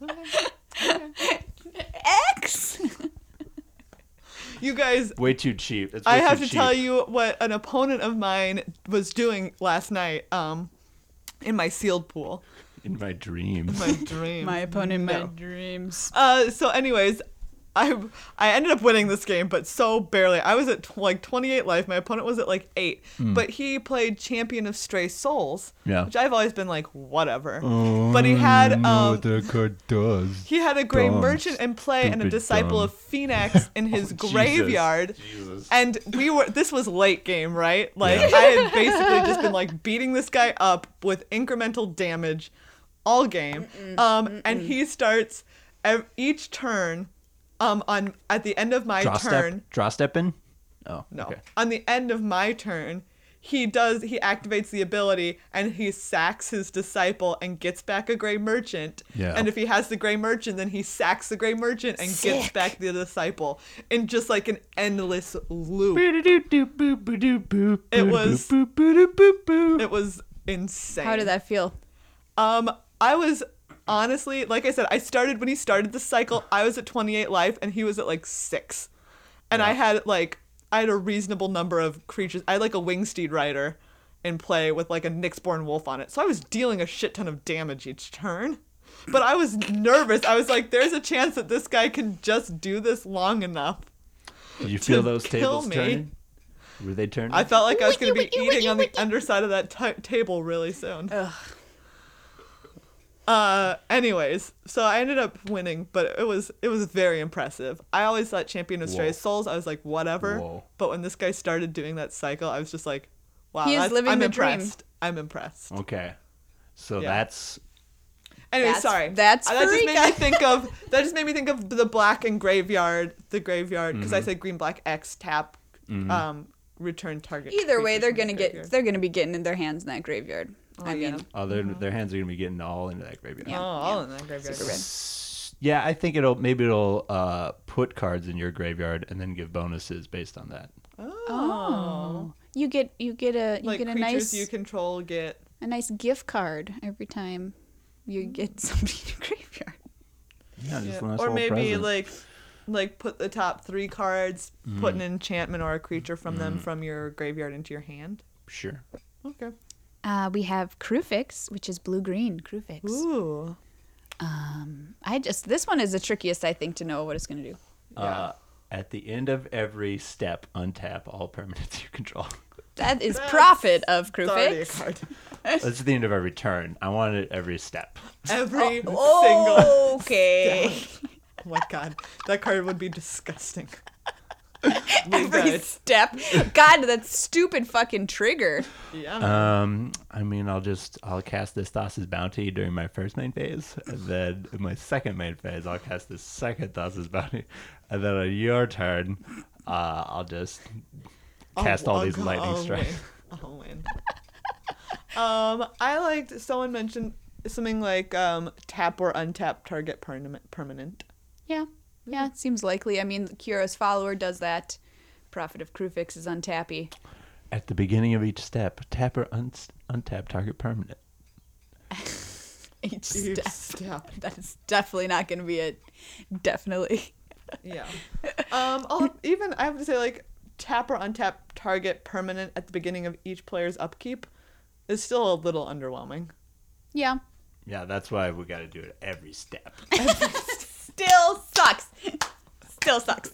Speaker 1: X.
Speaker 3: You guys,
Speaker 2: Way too cheap. It's way
Speaker 3: I have
Speaker 2: too
Speaker 3: to
Speaker 2: cheap.
Speaker 3: tell you what an opponent of mine was doing last night um, in my sealed pool.
Speaker 2: In my dreams.
Speaker 3: My dream.
Speaker 1: My opponent, my
Speaker 3: No.
Speaker 1: dreams.
Speaker 3: Uh, so anyways, I I ended up winning this game, but so barely. I was at tw- like twenty-eight life. My opponent was at like eight. But he played Champion of Stray Souls,
Speaker 2: Yeah.
Speaker 3: which I've always been like, whatever.
Speaker 2: Oh,
Speaker 3: But he had
Speaker 2: I know
Speaker 3: um
Speaker 2: what that card does.
Speaker 3: he had a Grey
Speaker 2: Dumb,
Speaker 3: Merchant in play and a
Speaker 2: stupid
Speaker 3: Disciple
Speaker 2: dumb.
Speaker 3: of Phoenix in his
Speaker 2: Oh, Jesus.
Speaker 3: graveyard.
Speaker 2: Jesus.
Speaker 3: And we were this was late game, right? Like
Speaker 2: Yeah.
Speaker 3: I had basically just been like beating this guy up with incremental damage all game. Um and he starts ev- each turn um on at the end of my
Speaker 2: Draw
Speaker 3: turn.
Speaker 2: step. Draw step in. Oh
Speaker 3: No.
Speaker 2: Okay.
Speaker 3: On the end of my turn, he does he activates the ability and he sacks his disciple and gets back a Grey Merchant.
Speaker 2: Yeah.
Speaker 3: And if he has the Grey Merchant, then he sacks the Grey Merchant and gets
Speaker 1: Sick.
Speaker 3: back the disciple in just like an endless loop.
Speaker 2: It
Speaker 3: It was-
Speaker 2: It
Speaker 3: It was insane.
Speaker 1: How did that feel?
Speaker 3: Um, I was honestly, like I said, I started when he started the cycle. I was at twenty-eight life, and he was at like six, and I
Speaker 2: Yeah.
Speaker 3: had like I had a reasonable number of creatures. I had like a Wingsteed Rider in play with like a Nyxborn Wolf on it, so I was dealing a shit ton of damage each turn. But I was nervous. I was like, "There's a chance that this guy can just do this long enough."
Speaker 2: Did you feel
Speaker 3: to
Speaker 2: those
Speaker 3: kill
Speaker 2: tables
Speaker 3: me.
Speaker 2: turning? Were they turning?
Speaker 3: I felt like I was
Speaker 1: Wiki,
Speaker 3: going to be
Speaker 1: wiki,
Speaker 3: eating
Speaker 1: wiki,
Speaker 3: on the
Speaker 1: wiki.
Speaker 3: underside of that t- table really soon.
Speaker 1: Ugh.
Speaker 3: Uh, anyways, so I ended up winning, but it was it was very impressive. I always thought Champion of Stray
Speaker 2: Whoa.
Speaker 3: Souls, I was like, whatever.
Speaker 2: Whoa.
Speaker 3: But when this guy started doing that cycle, I was just like, wow,
Speaker 1: He is
Speaker 3: that's-
Speaker 1: living
Speaker 3: I'm
Speaker 1: the dream.
Speaker 3: impressed. I'm impressed.
Speaker 2: Okay. So
Speaker 3: Yeah.
Speaker 2: that's
Speaker 3: Anyway,
Speaker 1: That's-
Speaker 3: sorry.
Speaker 1: that's
Speaker 3: Uh, that just made
Speaker 1: Farika.
Speaker 3: me think of that just made me think of the black and graveyard, the graveyard because I
Speaker 2: Mm-hmm.
Speaker 3: said green black X tap, um, return target.
Speaker 1: Either way,
Speaker 3: creatures
Speaker 1: they're
Speaker 3: from the
Speaker 1: gonna get
Speaker 3: graveyard.
Speaker 1: they're gonna be getting in their hands in that graveyard. I
Speaker 3: yeah.
Speaker 1: mean,
Speaker 2: oh, their their hands are gonna be getting all into that graveyard.
Speaker 3: Oh,
Speaker 1: Yeah.
Speaker 3: all in that graveyard.
Speaker 1: Super red.
Speaker 2: Yeah, I think it'll maybe it'll uh, put cards in your graveyard and then give bonuses based on that.
Speaker 3: Oh.
Speaker 1: you get you get a you
Speaker 3: Like
Speaker 1: get a
Speaker 3: creatures
Speaker 1: nice
Speaker 3: you control get.
Speaker 1: a nice gift card every time you get somebody in your graveyard.
Speaker 2: Yeah, just
Speaker 3: Yeah.
Speaker 2: a nice
Speaker 3: Or
Speaker 2: little
Speaker 3: maybe
Speaker 2: present.
Speaker 3: like like put the top three cards, put
Speaker 2: Mm.
Speaker 3: an enchantment or a creature from them from your graveyard into your hand.
Speaker 2: Sure.
Speaker 3: Okay.
Speaker 1: Uh, we have Crufix, which is blue green Crufix.
Speaker 3: Ooh.
Speaker 1: Um, I just this one is the trickiest I think to know what it's gonna do.
Speaker 2: Uh, at the end of every step, untap all permanents you control.
Speaker 1: That is
Speaker 3: That's-
Speaker 1: profit of
Speaker 3: It's already a
Speaker 1: Crufix.
Speaker 3: card.
Speaker 2: That's at the end of every turn. I want it every step.
Speaker 3: Every single.
Speaker 1: Oh, okay.
Speaker 3: Oh my god, that card would be disgusting. Leave
Speaker 1: Every
Speaker 3: that.
Speaker 1: step. God, that stupid fucking trigger.
Speaker 3: Yeah. man.
Speaker 2: Um, I mean, I'll just I'll cast this Thassa's Bounty during my first main phase, and then in my second main phase, I'll cast this second Thassa's Bounty, and then on your turn, uh, I'll just cast all
Speaker 3: I'll-
Speaker 2: these
Speaker 3: I'll-
Speaker 2: lightning
Speaker 3: I'll
Speaker 2: strikes.
Speaker 3: win. I'll win. um, I liked someone mentioned something like um tap or untap target permanent permanent.
Speaker 1: Yeah. Yeah, it seems likely. I mean, Kira's follower does that. Profit of Crufix is untappy.
Speaker 2: At the beginning of each step, tap or un- untap target permanent.
Speaker 1: Each
Speaker 3: Each
Speaker 1: step.
Speaker 3: step.
Speaker 1: That is definitely not going to be it. Definitely.
Speaker 3: Yeah. Um, I'll, even I have to say, like, tap or untap target permanent at the beginning of each player's upkeep is still a little underwhelming.
Speaker 1: Yeah.
Speaker 2: Yeah, that's why we got to do it every step.
Speaker 1: Still sucks. Still sucks.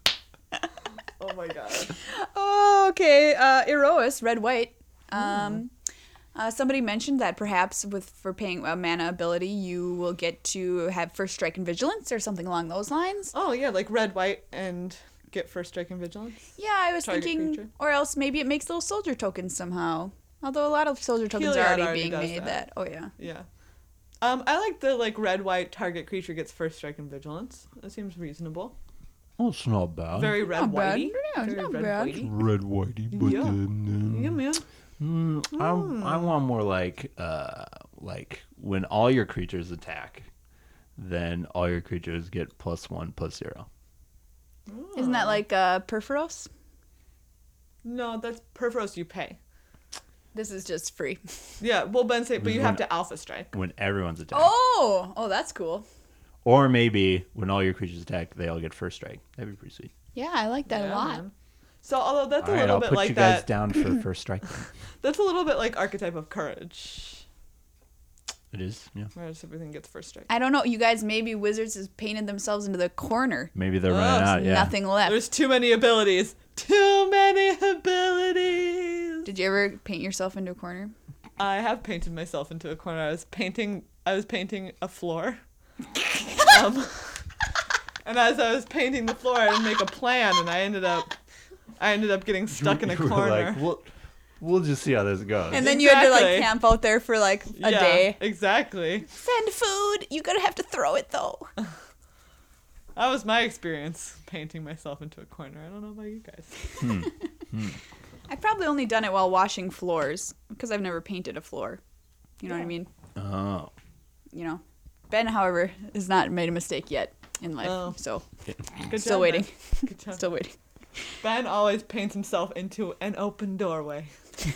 Speaker 3: Oh my god.
Speaker 1: Okay. Uh, Erois, red white. Um, uh, somebody mentioned that perhaps with for paying a mana ability, you will get to have first strike and vigilance or something along those lines.
Speaker 3: Oh yeah, like red, white, and get first strike and vigilance.
Speaker 1: Yeah, I was
Speaker 3: Target
Speaker 1: thinking,
Speaker 3: creature.
Speaker 1: or else maybe it makes little soldier tokens somehow. Although a lot of soldier tokens are
Speaker 3: Heliod
Speaker 1: already,
Speaker 3: already
Speaker 1: being
Speaker 3: does
Speaker 1: made.
Speaker 3: that.
Speaker 1: That. Oh yeah.
Speaker 3: Yeah. Um, I like the like red, white target creature gets first strike and vigilance. That seems reasonable.
Speaker 2: Oh, it's not bad.
Speaker 3: Very red,
Speaker 1: Not bad.
Speaker 3: whitey.
Speaker 1: Yeah, it's
Speaker 3: Very
Speaker 1: not
Speaker 3: red,
Speaker 1: bad.
Speaker 3: whitey.
Speaker 2: red whitey, but
Speaker 3: Yeah.
Speaker 2: then,
Speaker 3: Yeah, man.
Speaker 2: Mm, I, I want more like uh like when all your creatures attack, then all your creatures get plus one, plus zero.
Speaker 1: Isn't that like uh, Perforos?
Speaker 3: No, that's Perforos you pay.
Speaker 1: This is just free.
Speaker 3: Yeah, well, Ben say, but
Speaker 2: This
Speaker 3: you
Speaker 2: is
Speaker 3: have
Speaker 2: when-
Speaker 3: to alpha strike.
Speaker 2: When everyone's attacking.
Speaker 1: Oh, oh, that's cool.
Speaker 2: Or maybe when all your creatures attack, they all get first strike. That'd be pretty sweet.
Speaker 1: Yeah, I like that
Speaker 3: Yeah,
Speaker 1: a lot.
Speaker 3: man. So, although that's
Speaker 2: All
Speaker 3: a
Speaker 2: right,
Speaker 3: little
Speaker 2: I'll
Speaker 3: bit
Speaker 2: put
Speaker 3: like
Speaker 2: you guys
Speaker 3: that,
Speaker 2: down for first strike. Then.
Speaker 3: that's a little bit like archetype of courage,
Speaker 2: It is, yeah.
Speaker 3: where just everything gets first strike.
Speaker 1: I don't know, you guys. Maybe Wizards has painted themselves into the corner.
Speaker 2: Maybe they're
Speaker 3: Oh,
Speaker 2: running out. Yeah.
Speaker 1: Nothing left.
Speaker 3: There's too many abilities. Too many abilities.
Speaker 1: Did you ever paint yourself into a corner?
Speaker 3: I have painted myself into a corner. I was painting. I was painting a floor. um, and as I was painting the floor, I didn't make a plan, and I ended up, I ended up getting stuck in a
Speaker 2: You were
Speaker 3: corner.
Speaker 2: Like, we'll, we'll just see how this goes.
Speaker 1: And then you had to like
Speaker 3: Exactly.
Speaker 1: camp out there for like a
Speaker 3: yeah,
Speaker 1: day.
Speaker 3: exactly.
Speaker 1: Send food. You gotta have to throw it though.
Speaker 3: That was my experience painting myself into a corner. I don't know about you guys.
Speaker 1: I've probably only done it while washing floors because I've never painted a floor. You know what I
Speaker 3: Yeah.
Speaker 1: mean?
Speaker 2: Oh.
Speaker 1: You know. Ben, however, has not made a mistake yet in life.
Speaker 3: Oh.
Speaker 1: So
Speaker 3: Good
Speaker 1: still
Speaker 3: job,
Speaker 1: waiting.
Speaker 3: Ben. Good job.
Speaker 1: Still waiting.
Speaker 3: Ben always paints himself into an open doorway.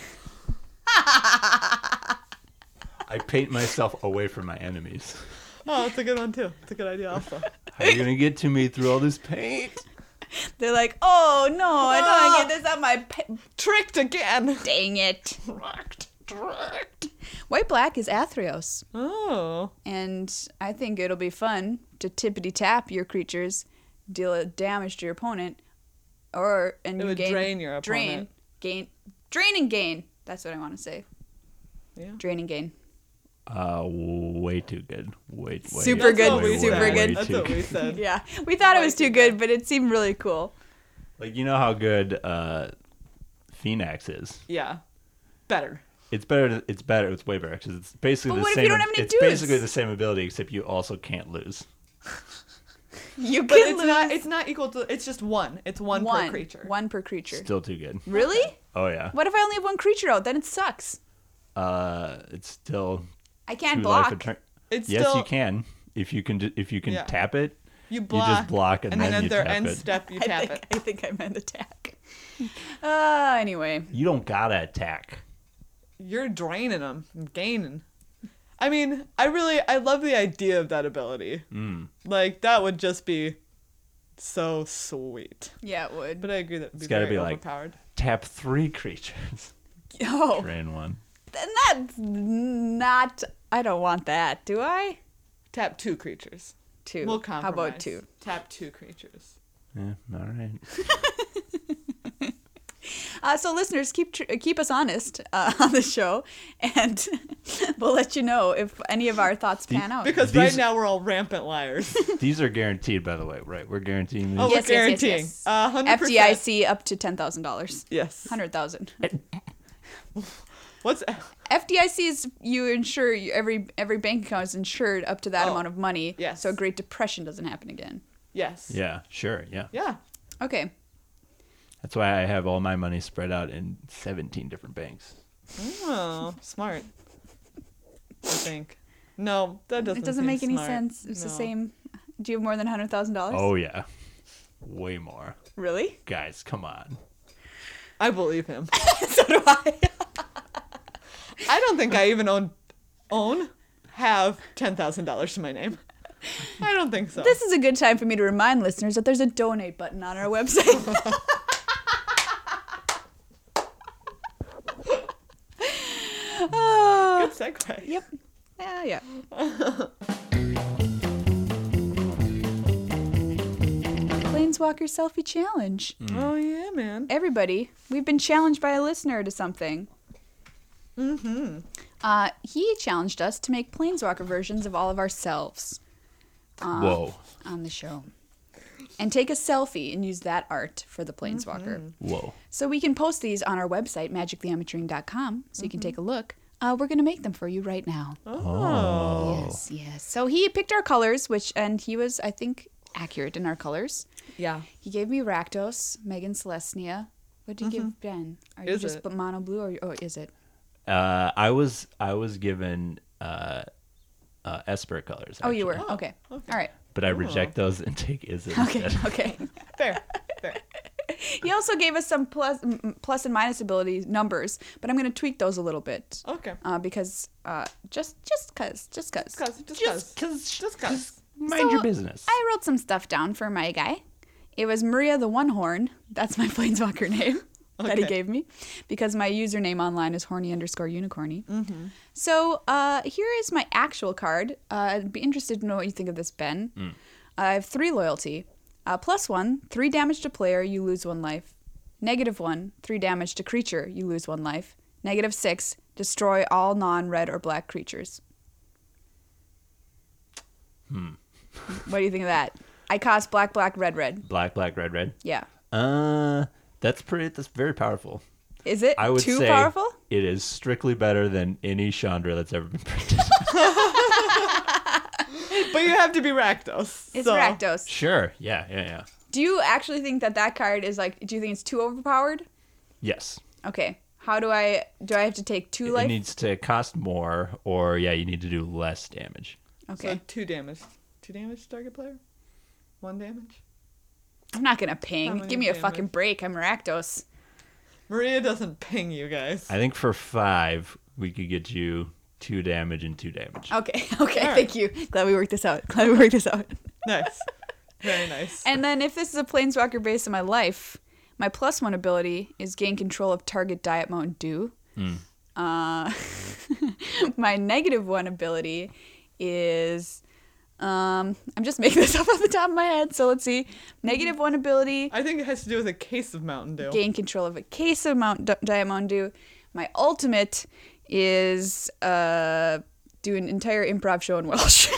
Speaker 2: I paint myself away from my enemies.
Speaker 3: Oh, it's a good one too. It's a good idea also.
Speaker 2: How are you going to get to me through all this paint?
Speaker 1: They're like, oh no, I don't
Speaker 3: Ah.
Speaker 1: want to get this out my pa-
Speaker 3: Tricked again.
Speaker 1: dang it.
Speaker 3: Tricked. Tricked.
Speaker 1: White black is Athreos.
Speaker 3: Oh.
Speaker 1: And I think it'll be fun to tippity tap your creatures, deal a damage to your opponent, or and
Speaker 3: It
Speaker 1: you
Speaker 3: would
Speaker 1: gain
Speaker 3: drain your
Speaker 1: drain
Speaker 3: opponent.
Speaker 1: gain drain and gain. That's what I want to say.
Speaker 3: Yeah.
Speaker 1: Drain and gain.
Speaker 2: Uh, way too good. Way, way
Speaker 1: Super
Speaker 3: That's
Speaker 1: good,
Speaker 3: what we
Speaker 1: super
Speaker 3: said.
Speaker 1: good.
Speaker 3: That's
Speaker 2: too
Speaker 3: what we
Speaker 2: good.
Speaker 3: said.
Speaker 1: Yeah, we thought it was
Speaker 3: Way
Speaker 1: too
Speaker 3: too
Speaker 1: good,
Speaker 3: good.
Speaker 1: but it seemed really cool.
Speaker 2: Like, you know how good uh, Phoenix is?
Speaker 3: Yeah. Better.
Speaker 2: It's better. It's better. It's way better because it's basically
Speaker 1: But
Speaker 2: the
Speaker 1: what if
Speaker 2: same.
Speaker 1: you don't have any
Speaker 2: it's
Speaker 1: dudes?
Speaker 2: basically the same ability, except you also can't lose.
Speaker 1: You
Speaker 3: But
Speaker 1: can
Speaker 3: it's
Speaker 1: lose
Speaker 3: not it's not equal to it's just one. It's one,
Speaker 1: one
Speaker 3: per creature.
Speaker 1: One per creature.
Speaker 2: Still too good.
Speaker 1: Really?
Speaker 2: Oh yeah.
Speaker 1: What if I only have one creature out? Then it sucks.
Speaker 2: Uh, it's still
Speaker 1: I can't
Speaker 2: two life a
Speaker 1: block.
Speaker 2: turn.
Speaker 3: It's
Speaker 2: Yes,
Speaker 3: still
Speaker 2: you can. If you can, ju- if you can
Speaker 3: Yeah.
Speaker 2: tap it,
Speaker 3: you
Speaker 2: you
Speaker 3: block,
Speaker 2: just block and,
Speaker 3: and
Speaker 2: then,
Speaker 3: then
Speaker 2: you
Speaker 3: at their
Speaker 2: tap
Speaker 3: end
Speaker 2: it.
Speaker 3: step you
Speaker 1: I
Speaker 3: tap
Speaker 1: think,
Speaker 3: it.
Speaker 1: I think I meant attack. Uh, anyway.
Speaker 2: You don't gotta attack.
Speaker 3: You're draining them, gaining. I mean, I really I love the idea of that ability.
Speaker 2: Mm.
Speaker 3: Like that would just be so sweet.
Speaker 1: Yeah, it would.
Speaker 3: But I agree that would be
Speaker 2: It's gotta
Speaker 3: very
Speaker 2: be like-
Speaker 3: overpowered.
Speaker 2: Tap three creatures.
Speaker 1: Oh,
Speaker 2: Drain one.
Speaker 1: then that's not. I don't want that, do I?
Speaker 3: Tap two creatures.
Speaker 1: Two.
Speaker 3: We'll
Speaker 1: How
Speaker 3: compromise.
Speaker 1: about two?
Speaker 3: Tap two creatures.
Speaker 2: Yeah, all right.
Speaker 1: Uh, so, listeners, keep tr- keep us honest uh, on the show, and we'll let you know if any of our thoughts pan out.
Speaker 3: Because
Speaker 2: These-
Speaker 3: right now we're all rampant liars.
Speaker 2: These are guaranteed, by the way, right? We're guaranteeing these.
Speaker 3: Oh,
Speaker 1: Yes, yes,
Speaker 3: we're
Speaker 1: yes,
Speaker 3: guaranteeing.
Speaker 1: yes.
Speaker 3: Uh, one hundred
Speaker 1: F
Speaker 3: percent.
Speaker 1: D I C up to ten thousand dollars.
Speaker 3: Yes.
Speaker 1: Hundred thousand.
Speaker 3: What's
Speaker 1: F D I C is you insure you, every every bank account is insured up to that
Speaker 3: Oh,
Speaker 1: amount of money.
Speaker 3: yes.
Speaker 1: So a Great Depression doesn't happen again.
Speaker 3: yes.
Speaker 2: Yeah, sure, yeah.
Speaker 3: Yeah.
Speaker 1: Okay.
Speaker 2: That's why I have all my money spread out in seventeen different banks.
Speaker 3: Oh, smart. I think. No, that doesn't.
Speaker 1: It doesn't
Speaker 3: seem
Speaker 1: make any
Speaker 3: smart.
Speaker 1: sense. It's the
Speaker 3: No.
Speaker 1: same. Do you have more than hundred thousand dollars?
Speaker 2: Oh yeah, way more.
Speaker 1: Really?
Speaker 2: Guys, come on.
Speaker 3: I believe him.
Speaker 1: So do I.
Speaker 3: I don't think I even own, own, have ten thousand dollars to my name. I don't think so.
Speaker 1: This is a good time for me to remind listeners that there's a donate button on our website. Oh,
Speaker 3: Good segue.
Speaker 1: yep. Yeah, yeah. Planeswalker Selfie Challenge.
Speaker 3: Oh yeah, man.
Speaker 1: Everybody, we've been challenged by a listener to something.
Speaker 3: Mm-hmm.
Speaker 1: Uh, he challenged us to make Planeswalker versions of all of ourselves uh,
Speaker 2: Whoa,
Speaker 1: on the show. And take a selfie and use that art for the Planeswalker.
Speaker 2: whoa.
Speaker 1: So we can post these on our website, magic the amateuring dot com, so you can take a look. Uh, we're going to make them for you right now.
Speaker 3: Oh.
Speaker 1: Yes, yes. So he picked our colors, which, and he was, I think, accurate in our colors.
Speaker 3: Yeah.
Speaker 1: He gave me Rakdos, Megan Celestia. What did you give Ben? Are you
Speaker 3: Is
Speaker 1: just
Speaker 3: it?
Speaker 1: mono blue, or, or is it?
Speaker 2: Uh, I was I was given uh, uh, Esper colors.
Speaker 1: Oh, you
Speaker 2: actually.
Speaker 1: were. Okay. All right.
Speaker 2: But I reject those and take Izzet
Speaker 1: Okay.
Speaker 2: instead.
Speaker 1: Okay.
Speaker 3: Fair. Fair.
Speaker 1: He also gave us some plus, m- plus and minus ability numbers, but I'm going to tweak those a little bit.
Speaker 3: Okay.
Speaker 1: Uh, because uh, just just cause, just cause.
Speaker 3: Just cause. Just
Speaker 2: Just
Speaker 3: cause.
Speaker 2: cause,
Speaker 3: Just cause.
Speaker 2: mind
Speaker 1: So,
Speaker 2: your business.
Speaker 1: I wrote some stuff down for my guy. It was Maria the One Horn. That's my Planeswalker name that he
Speaker 3: Okay.
Speaker 1: gave me, because my username online is horny underscore unicorny.
Speaker 3: Mm-hmm.
Speaker 1: So uh, here is my actual card. Uh, I'd be interested to know what you think of this, Ben.
Speaker 2: Mm.
Speaker 1: I have three loyalty. Uh, plus one, three damage to player, you lose one life. Negative one, three damage to creature, you lose one life. Negative six, destroy all non-red or black creatures.
Speaker 2: Hmm.
Speaker 1: What do you think of that? I cost black, black, red, red.
Speaker 2: Black, black, red, red.
Speaker 1: Yeah.
Speaker 2: Uh, that's pretty. That's very powerful.
Speaker 1: Is it
Speaker 2: I would
Speaker 1: too
Speaker 2: say
Speaker 1: powerful?
Speaker 2: it is strictly better than any Chandra that's ever been printed.
Speaker 3: But you have to be Rakdos.
Speaker 1: It's
Speaker 3: so.
Speaker 1: Rakdos.
Speaker 2: Sure. Yeah. Yeah. Yeah.
Speaker 1: Do you actually think that that card is like, do you think it's too overpowered?
Speaker 2: Yes.
Speaker 1: Okay. How do I, do I have to take two
Speaker 2: It
Speaker 1: life?
Speaker 2: needs to cost more, or yeah, you need to do less damage.
Speaker 1: Okay.
Speaker 3: So two damage. Two damage to target player? One damage?
Speaker 1: I'm not going to
Speaker 3: How
Speaker 1: ping.
Speaker 3: many
Speaker 1: Give me a
Speaker 3: damage?
Speaker 1: fucking break. I'm Rakdos.
Speaker 3: Maria doesn't ping you guys.
Speaker 2: I think for five, we could get you two damage and two damage.
Speaker 1: Okay. Okay.
Speaker 3: All right.
Speaker 1: Thank you. Glad we worked this out. Glad we worked this out.
Speaker 3: Nice. Very nice.
Speaker 1: And then if this is a Planeswalker based on my life, my plus one ability is gain control of target Diet Mode Do.
Speaker 2: Mm.
Speaker 1: Uh, my negative one ability is, um, I'm just making this up off the top of my head. So let's see. Negative one ability,
Speaker 3: I think it has to do with a case of Mountain Dew.
Speaker 1: gain control of a case of Mount D- Diet Mountain Dew. My ultimate is uh, do an entire improv show in Welsh.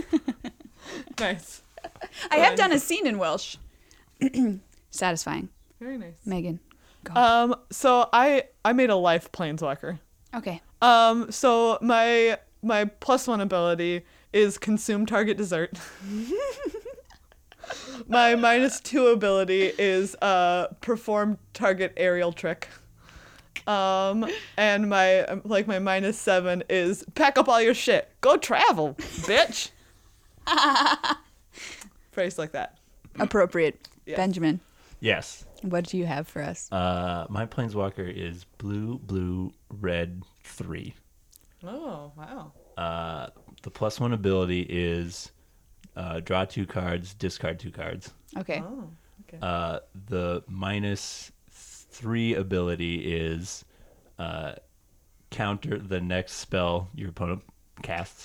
Speaker 3: Nice.
Speaker 1: I have done a scene in Welsh. Satisfying.
Speaker 3: Very nice.
Speaker 1: Megan. Go.
Speaker 3: Um, so I I made a life planeswalker.
Speaker 1: Okay.
Speaker 3: Um, so my my plus one ability is consume target dessert. My minus two ability is uh perform target aerial trick. Um, and my um, like my minus seven is pack up all your shit, go travel, bitch. Phrase like that.
Speaker 1: Appropriate.
Speaker 3: Yes.
Speaker 1: Benjamin,
Speaker 2: Yes.
Speaker 1: what do you have for us?
Speaker 2: Uh, my Planeswalker is blue, blue, red, three.
Speaker 3: Oh wow.
Speaker 2: Uh, the plus one ability is uh, draw two cards, discard two cards.
Speaker 1: Okay.
Speaker 3: Oh. Okay.
Speaker 2: Uh, the minus three ability is uh, counter the next spell your opponent casts.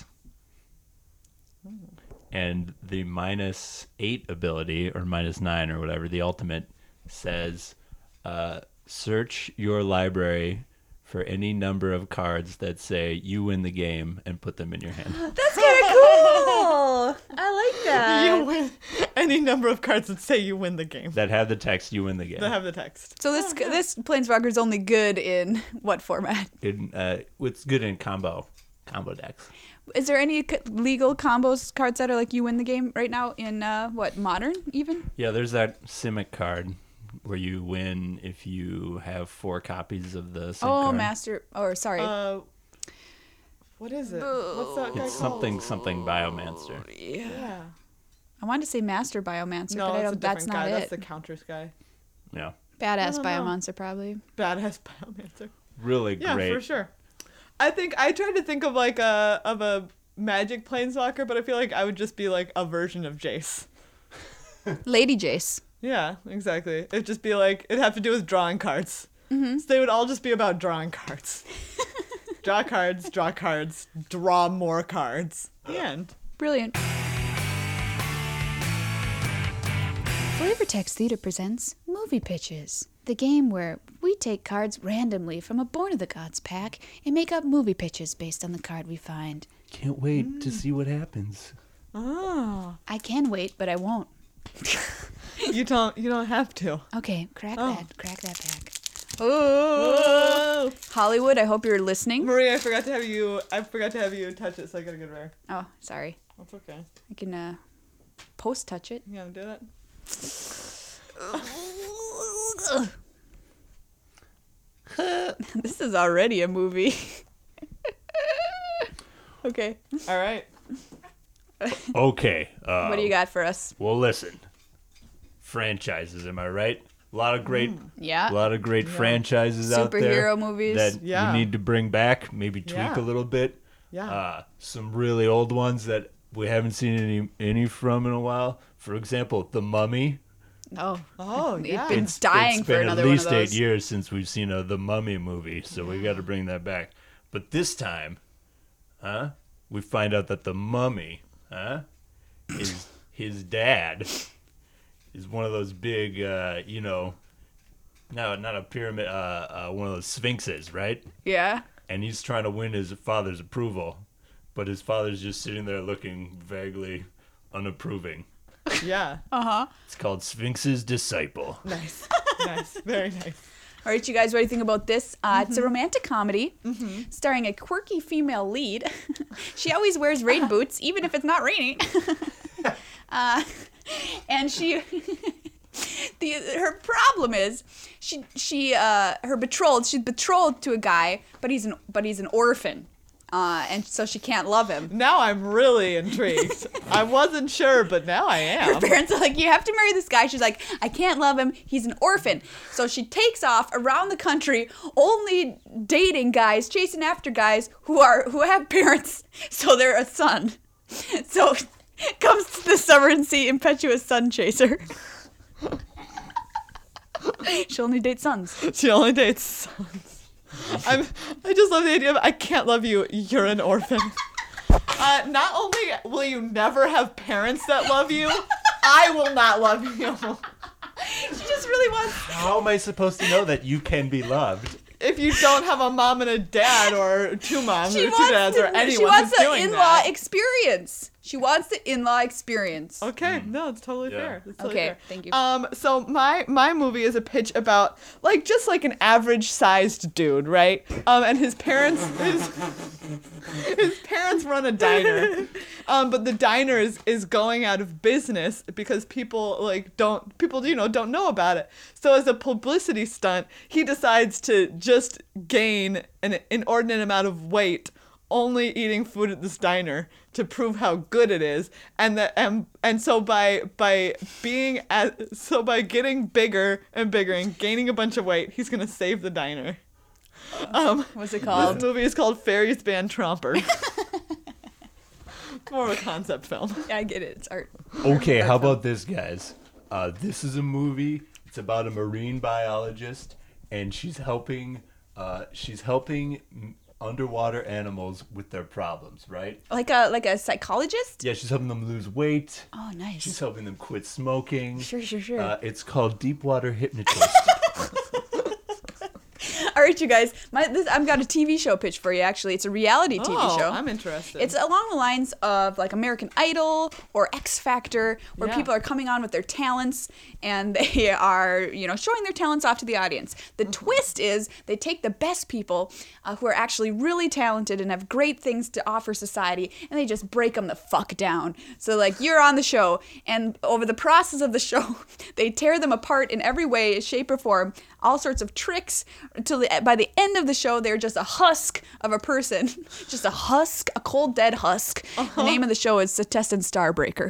Speaker 2: And the minus eight ability, or minus nine, or whatever, the ultimate, says uh, search your library for any number of cards that say you win the game and put them in your hand.
Speaker 1: That's kind of cool. I like that.
Speaker 3: You win any number of cards that say you win the game.
Speaker 2: That have the text, you win the game.
Speaker 3: That have the text.
Speaker 1: So this this Planeswalker is only good in what format?
Speaker 2: In, uh, it's good in combo, combo decks.
Speaker 1: Is there any c- legal combos cards that are like you win the game right now in uh, what modern even?
Speaker 2: Yeah, there's that Simic card where you win if you have four copies of the same
Speaker 1: Oh,
Speaker 2: card.
Speaker 1: master. Or sorry.
Speaker 3: Uh, what is it? What's that guy
Speaker 2: It's
Speaker 3: called?
Speaker 2: something something Biomancer.
Speaker 1: yeah.
Speaker 3: Yeah.
Speaker 1: I wanted to say master biomancer,
Speaker 3: No,
Speaker 1: but I
Speaker 3: that's a
Speaker 1: don't. That's
Speaker 3: different
Speaker 1: not
Speaker 3: guy.
Speaker 1: it.
Speaker 3: That's the counters guy.
Speaker 2: Yeah,
Speaker 1: Badass
Speaker 3: don't know.
Speaker 1: biomancer probably.
Speaker 3: Badass biomancer.
Speaker 2: really
Speaker 3: Yeah,
Speaker 2: great.
Speaker 3: for sure. I think I tried to think of like a of a magic planeswalker, but I feel like I would just be like a version of Jace.
Speaker 1: Lady Jace.
Speaker 3: Yeah, exactly. It'd just be like it'd have to do with drawing cards.
Speaker 1: Mm-hmm.
Speaker 3: So they would all just be about drawing cards. Draw cards, draw cards, draw more cards. The end.
Speaker 1: Brilliant. Flavortext Theater presents Movie Pitches, the game where we take cards randomly from a Born of the Gods pack and make up movie pitches based on the card we find.
Speaker 2: Can't wait to see what happens.
Speaker 3: Oh,
Speaker 1: I can wait, but I won't.
Speaker 3: you don't you don't have to.
Speaker 1: Okay, crack
Speaker 3: Oh.
Speaker 1: that, crack that pack.
Speaker 3: Oh.
Speaker 1: Hollywood, I hope you're listening.
Speaker 3: Maria, I forgot to have you. I forgot to have you touch it, so I got a good rare.
Speaker 1: Oh, sorry.
Speaker 3: That's okay.
Speaker 1: I can uh, post touch it.
Speaker 3: You gonna do that?
Speaker 1: This is already a movie. Okay.
Speaker 3: All right.
Speaker 2: Okay. Uh,
Speaker 1: What do you got for us?
Speaker 2: Well, listen. Franchises, am I right? A lot of great,
Speaker 1: Yeah.
Speaker 2: a lot of great franchises out there.
Speaker 1: Superhero movies.
Speaker 2: that
Speaker 3: Yeah.
Speaker 2: we need to bring back, maybe tweak
Speaker 3: Yeah.
Speaker 2: a little bit.
Speaker 3: Yeah.
Speaker 2: Uh, some really old ones that we haven't seen any any from in a while. For example, The Mummy.
Speaker 1: Oh.
Speaker 3: Oh,
Speaker 1: It's
Speaker 3: yeah.
Speaker 1: been
Speaker 2: It's,
Speaker 1: dying
Speaker 2: it's
Speaker 1: for
Speaker 2: been
Speaker 1: another
Speaker 2: at
Speaker 1: one of
Speaker 2: least eight
Speaker 1: those.
Speaker 2: years since we've seen a The Mummy movie, so we got to bring that back. But this time, huh? We find out that the mummy, huh, is his dad. Is one of those big, uh, you know, no, not a pyramid, uh, uh, one of those sphinxes, right?
Speaker 1: Yeah.
Speaker 2: And he's trying to win his father's approval, but his father's just sitting there looking vaguely unapproving.
Speaker 3: Yeah.
Speaker 1: Uh-huh.
Speaker 2: It's called Sphinx's Disciple.
Speaker 3: Nice. Nice. Very nice.
Speaker 1: All right, you guys, what do you think about this? Uh, It's a romantic comedy starring a quirky female lead. She always wears rain boots, even if it's not raining. uh, and she, the her problem is, she she uh, her betrothed. She's betrothed to a guy, but he's an but he's an orphan, uh, and so she can't love him.
Speaker 3: Now I'm really intrigued. I wasn't sure, but now I
Speaker 1: Her
Speaker 3: am.
Speaker 1: parents are like, you have to marry this guy. She's like, I can't love him. He's an orphan. So she takes off around the country, only dating guys, chasing after guys who are who have parents. So they're a son. So comes to the stubborn, sea, impetuous son chaser. She only dates sons.
Speaker 3: She only dates sons. I'm, I just love the idea of I can't love you. You're an orphan. Uh, not only will you never have parents that love you, I will not love you.
Speaker 1: She just really wants.
Speaker 2: How am I supposed to know that you can be loved?
Speaker 3: If you don't have a mom and a dad, or two moms
Speaker 1: She
Speaker 3: or two
Speaker 1: wants,
Speaker 3: dads, or
Speaker 1: the,
Speaker 3: anyone
Speaker 1: she wants
Speaker 3: who's
Speaker 1: the
Speaker 3: doing
Speaker 1: in-law
Speaker 3: that.
Speaker 1: experience. She wants the in-law experience.
Speaker 3: Okay, no, it's totally
Speaker 2: Yeah.
Speaker 3: fair. It's totally
Speaker 1: Okay,
Speaker 3: fair.
Speaker 1: thank you.
Speaker 3: Um, so my my movie is a pitch about like just like an average sized dude, right? Um, and his parents his, his parents run a diner, um, but the diner is is going out of business because people like don't people you know don't know about it. So as a publicity stunt, he decides to just gain an inordinate amount of weight only eating food at this diner to prove how good it is, and that and and so by by being at so by getting bigger and bigger and gaining a bunch of weight, he's gonna save the diner. Um,
Speaker 1: What's it
Speaker 3: this
Speaker 1: called?
Speaker 3: movie is called Fairies Band Tromper. More of a concept film.
Speaker 1: Yeah, I get it. It's art.
Speaker 2: Okay, how about this, guys? Uh, this is a movie. It's about a marine biologist, and she's helping. Uh, she's helping m- underwater animals with their problems, right?
Speaker 1: Like a like a psychologist?
Speaker 2: Yeah, she's helping them lose weight.
Speaker 1: Oh, nice.
Speaker 2: She's helping them quit smoking.
Speaker 1: Sure, sure, sure.
Speaker 2: Uh, it's called Deepwater Hypnotist.
Speaker 1: All right, you guys. My this I've got a T V show pitch for you. Actually, it's a reality T V
Speaker 3: Oh,
Speaker 1: show.
Speaker 3: I'm interested.
Speaker 1: It's along the lines of like American Idol or X Factor, where
Speaker 3: Yeah.
Speaker 1: people are coming on with their talents and they are, you know, showing their talents off to the audience. The
Speaker 3: Mm-hmm.
Speaker 1: twist is they take the best people uh, who are actually really talented and have great things to offer society, and they just break them the fuck down. So like you're on the show, and over the process of the show, they tear them apart in every way, shape, or form. All sorts of tricks until the, by the end of the show, they're just a husk of a person, just a husk, a cold dead husk. The name of the show is Contestant Starbreaker.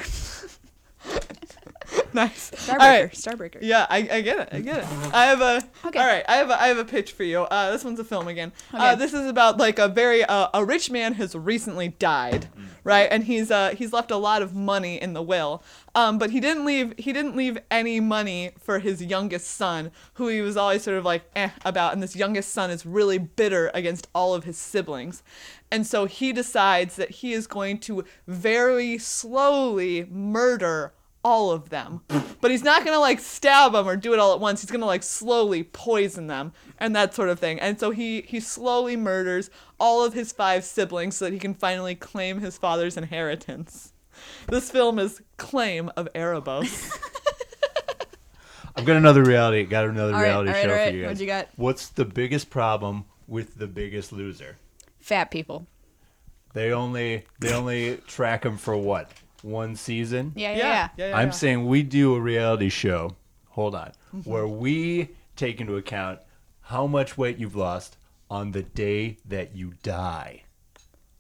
Speaker 3: nice.
Speaker 1: Starbreaker.
Speaker 3: All right.
Speaker 1: Starbreaker.
Speaker 3: Yeah, I, I get it. I get it. I have a.
Speaker 1: Okay.
Speaker 3: All right. I have a. I have a pitch for you. Uh, this one's a film again.
Speaker 1: Okay.
Speaker 3: Uh, this is about like a very uh, a rich man has recently died, right? And he's uh he's left a lot of money in the will. Um, but he didn't leave. He didn't leave any money for his youngest son, who he was always sort of like eh about. And this youngest son is really bitter against all of his siblings, and so he decides that he is going to very slowly murder all of them. But he's not gonna like stab them or do it all at once. He's gonna like slowly poison them and that sort of thing. And so he he slowly murders all of his five siblings so that he can finally claim his father's inheritance. This film is Claim of Erebos.
Speaker 2: I've got another reality. Got another
Speaker 1: All right,
Speaker 2: reality
Speaker 1: all right,
Speaker 2: show
Speaker 1: all right.
Speaker 2: for you guys.
Speaker 1: What'd you got?
Speaker 2: What's the biggest problem with The Biggest Loser?
Speaker 1: Fat people.
Speaker 2: They only they only track them for what? One season?
Speaker 1: Yeah, yeah,
Speaker 3: yeah,
Speaker 1: yeah.
Speaker 3: yeah, yeah,
Speaker 2: I'm
Speaker 3: yeah.
Speaker 2: saying we do a reality show. Hold on.
Speaker 1: Mm-hmm.
Speaker 2: Where we take into account how much weight you've lost on the day that you die.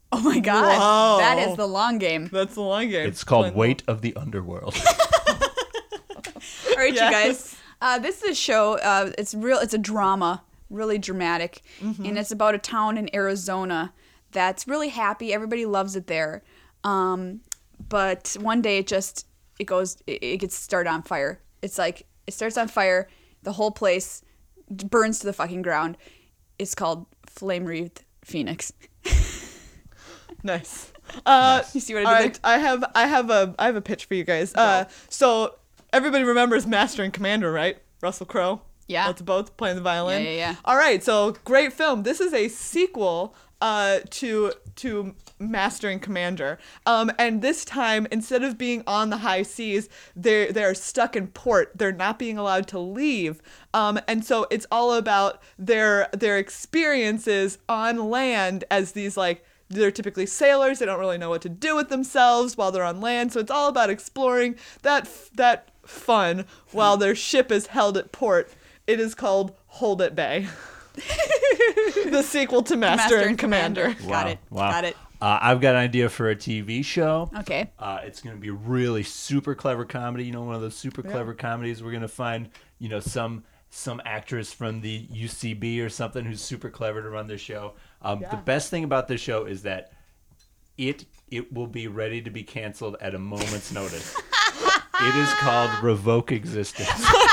Speaker 1: Oh my god,
Speaker 3: Whoa.
Speaker 1: that is the long game.
Speaker 3: That's the long game.
Speaker 2: It's called
Speaker 3: Playing the-
Speaker 2: Weight of the Underworld.
Speaker 1: All right,
Speaker 3: Yes.
Speaker 1: you guys. Uh, this is a show. Uh, it's real. It's a drama, really dramatic,
Speaker 3: Mm-hmm.
Speaker 1: and it's about a town in Arizona that's really happy. Everybody loves it there. Um, but one day it just it goes. It, it gets started on fire. It's like it starts on fire. The whole place burns to the fucking ground. It's called Flame Wreathed Phoenix.
Speaker 3: Nice. Uh,
Speaker 1: You see what
Speaker 3: all
Speaker 1: I did
Speaker 3: right, I have I have a I have a pitch for you guys. Uh, so everybody remembers Master and Commander, right? Russell Crowe.
Speaker 1: Yeah.
Speaker 3: That's both playing the violin.
Speaker 1: Yeah, yeah, yeah.
Speaker 3: All right, so great film. This is a sequel uh, to to Master and Commander. Um, and this time, instead of being on the high seas, they're they're stuck in port. They're not being allowed to leave. Um, and so it's all about their their experiences on land as these like. They're typically sailors. They don't really know what to do with themselves while they're on land. So it's all about exploring that that fun while their ship is held at port. It is called Hold It Bay. The sequel to Master, and Commander.
Speaker 1: Got
Speaker 2: Wow,
Speaker 1: it.
Speaker 2: wow.
Speaker 1: Got it.
Speaker 2: Uh, I've got an idea for a T V show.
Speaker 1: Okay.
Speaker 2: Uh, it's going to be really super clever comedy. You know, one of those super clever comedies. We're going to find, you know, some some actress from the U C B or something who's super clever to run this show. Um,
Speaker 3: Yeah.
Speaker 2: The best thing about this show is that it it will be ready to be canceled at a moment's notice. It is called Revoke Existence.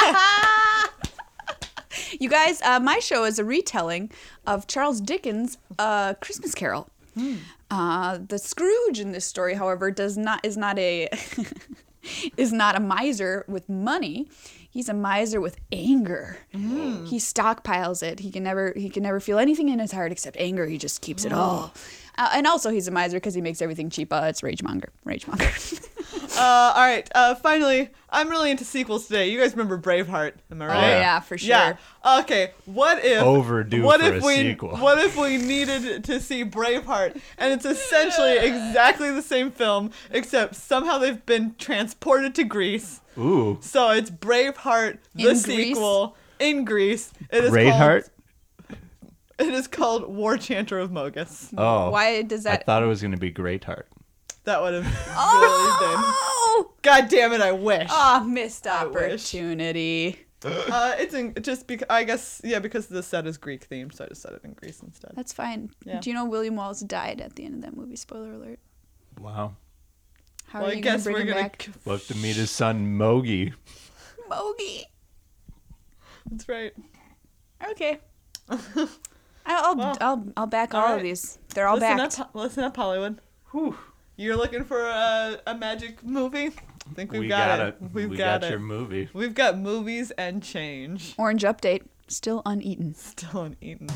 Speaker 1: You guys, uh, my show is a retelling of Charles Dickens' uh, Christmas Carol. Uh, the Scrooge in this story, however, does not is not a is not a miser with money. He's a miser with anger. He stockpiles it. He can never he can never feel anything in his heart except anger. He just keeps it all. Uh, and also, he's a miser because he makes everything cheap. Uh, it's Ragemonger. Ragemonger.
Speaker 3: Uh, all right. Uh, finally, I'm really into sequels today. You guys remember Braveheart? Am I right?
Speaker 1: Oh
Speaker 2: yeah.
Speaker 1: yeah, for sure.
Speaker 3: Yeah. Okay. What if
Speaker 2: Overdue
Speaker 3: what
Speaker 2: for
Speaker 3: if
Speaker 2: a
Speaker 3: we
Speaker 2: sequel.
Speaker 3: what if we needed to see Braveheart and it's essentially exactly the same film except somehow they've been transported to Greece.
Speaker 2: Ooh.
Speaker 3: So it's Braveheart the
Speaker 1: In Greece?
Speaker 3: sequel in Greece. It is
Speaker 2: Braveheart?
Speaker 3: called It is called War Chanter of Mogus.
Speaker 2: Oh.
Speaker 1: Why does
Speaker 2: I
Speaker 1: that?
Speaker 2: thought it was going to be Greatheart.
Speaker 3: That would have really been.
Speaker 1: Oh!
Speaker 3: God damn it! I wish.
Speaker 1: Oh, missed
Speaker 3: I wish.
Speaker 1: opportunity.
Speaker 3: Uh, it's in just because I guess yeah because the set is Greek themed, so I just set it in Greece instead.
Speaker 1: That's fine.
Speaker 3: Yeah.
Speaker 1: Do you know William Wallace died at the end of that movie? Spoiler alert.
Speaker 2: Wow.
Speaker 1: How
Speaker 3: well,
Speaker 1: are
Speaker 3: I
Speaker 1: you going to
Speaker 3: guess
Speaker 1: bring
Speaker 3: we're
Speaker 1: him
Speaker 3: gonna.
Speaker 1: back?
Speaker 2: We'll have to meet his son, Mogi.
Speaker 1: Mogi.
Speaker 3: That's right.
Speaker 1: Okay. I'll
Speaker 3: Well,
Speaker 1: I'll I'll back all
Speaker 3: all
Speaker 1: of
Speaker 3: right.
Speaker 1: these. They're all
Speaker 3: listen
Speaker 1: backed.
Speaker 3: up, listen up, Hollywood.
Speaker 2: Whew.
Speaker 3: You're looking for a, a magic movie? I think we've
Speaker 2: we
Speaker 3: got,
Speaker 2: got
Speaker 3: it.
Speaker 2: it.
Speaker 3: We've
Speaker 2: we
Speaker 3: got,
Speaker 2: got,
Speaker 3: it.
Speaker 2: your movie.
Speaker 3: We've got movies and change.
Speaker 1: Orange update. Still uneaten.
Speaker 3: Still uneaten.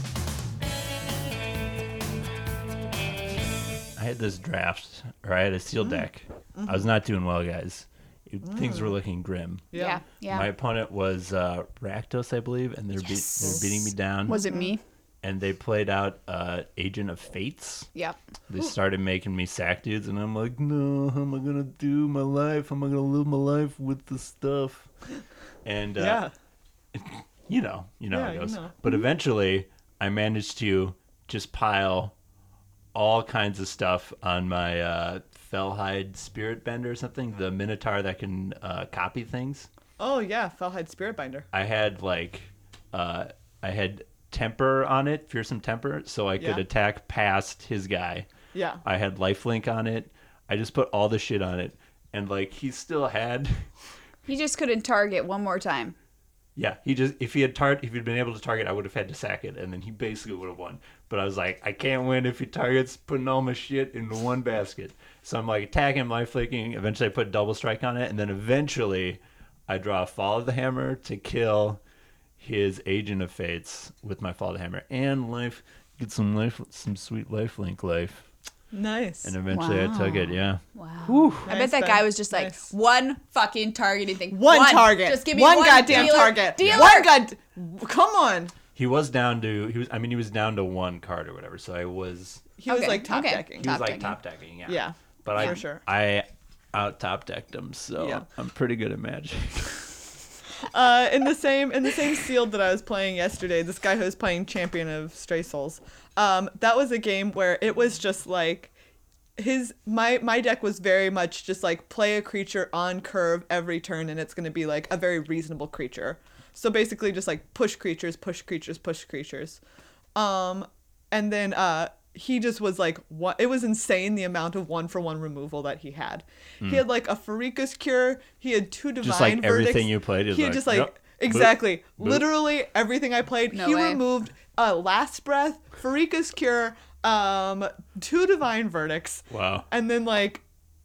Speaker 2: I had this draft, or I had a seal deck. I was not doing well, guys. It- Things were looking grim.
Speaker 3: Yeah.
Speaker 1: Yeah. Yeah.
Speaker 2: My opponent was uh, Rakdos, I believe, and they're, be-
Speaker 1: Yes.
Speaker 2: they're beating me down.
Speaker 1: Was it me?
Speaker 2: And they played out uh, Agent of Fates.
Speaker 1: Yep.
Speaker 2: They started making me sack dudes, and I'm like, no, how am I gonna do my life? How am I gonna live my life with the stuff? And uh,
Speaker 3: Yeah.
Speaker 2: you know, you know
Speaker 3: Yeah,
Speaker 2: how it
Speaker 3: you
Speaker 2: goes.
Speaker 3: know.
Speaker 2: But eventually, I managed to just pile all kinds of stuff on my uh, Fellhide Spirit Bender or something, the Minotaur that can uh, copy things.
Speaker 3: Oh yeah, Fellhide Spirit Binder.
Speaker 2: I had like, uh, I had temper on it, fearsome temper, so I could
Speaker 3: Yeah.
Speaker 2: attack past his guy.
Speaker 3: Yeah.
Speaker 2: I had lifelink on it. I just put all the shit on it, and like he still had.
Speaker 1: He just couldn't target one more time.
Speaker 2: Yeah, he just if he had tar- if he'd been able to target, I would have had to sack it, and then he basically would have won. But I was like, I can't win if he targets putting all my shit into one basket. So I'm like attacking him, life flicking. Eventually, I put double strike on it, and then eventually, I draw a Fall of the Hammer to kill his Agent of Fates with my Fall of the Hammer and life. Get some life, some sweet lifelink life,
Speaker 3: Nice.
Speaker 2: and eventually I took it. Yeah.
Speaker 1: Wow. I bet
Speaker 3: Nice,
Speaker 1: that
Speaker 3: Ben.
Speaker 1: guy was just like
Speaker 3: Nice.
Speaker 1: one fucking targeting thing.
Speaker 3: One, target.
Speaker 1: Just give me
Speaker 3: one,
Speaker 1: one,
Speaker 3: goddamn
Speaker 1: dealer,
Speaker 3: target.
Speaker 1: Dealer.
Speaker 3: One god. Come on.
Speaker 2: He was down to he was I mean he was down to one card or whatever. So I was
Speaker 3: He was
Speaker 1: Okay,
Speaker 3: like top
Speaker 1: okay.
Speaker 3: decking.
Speaker 2: he was
Speaker 1: Top
Speaker 2: like
Speaker 1: decking.
Speaker 2: top decking. Yeah.
Speaker 3: Yeah.
Speaker 2: But I
Speaker 3: for sure.
Speaker 2: I out top decked him, so
Speaker 3: Yeah.
Speaker 2: I'm pretty good at Magic.
Speaker 3: uh, in the same in the same sealed that I was playing yesterday, this guy who was playing Champion of Stray Souls, um, that was a game where it was just like his my my deck was very much just like play a creature on curve every turn, and it's going to be like a very reasonable creature. So basically, just like push creatures, push creatures, push creatures, um, and then uh. He just was like, what? It was insane the amount of one for one removal that he had. Mm. He had like a Farika's Cure. He had two Divine
Speaker 2: Just like
Speaker 3: Verdicts.
Speaker 2: everything you played is
Speaker 3: He had
Speaker 2: like,
Speaker 3: just like,
Speaker 2: yep,
Speaker 3: exactly,
Speaker 2: boop, boop.
Speaker 3: literally everything I played.
Speaker 1: No
Speaker 3: he
Speaker 1: way.
Speaker 3: removed uh, Last Breath, Farika's Cure, um, two Divine Verdicts.
Speaker 2: Wow.
Speaker 3: And then like,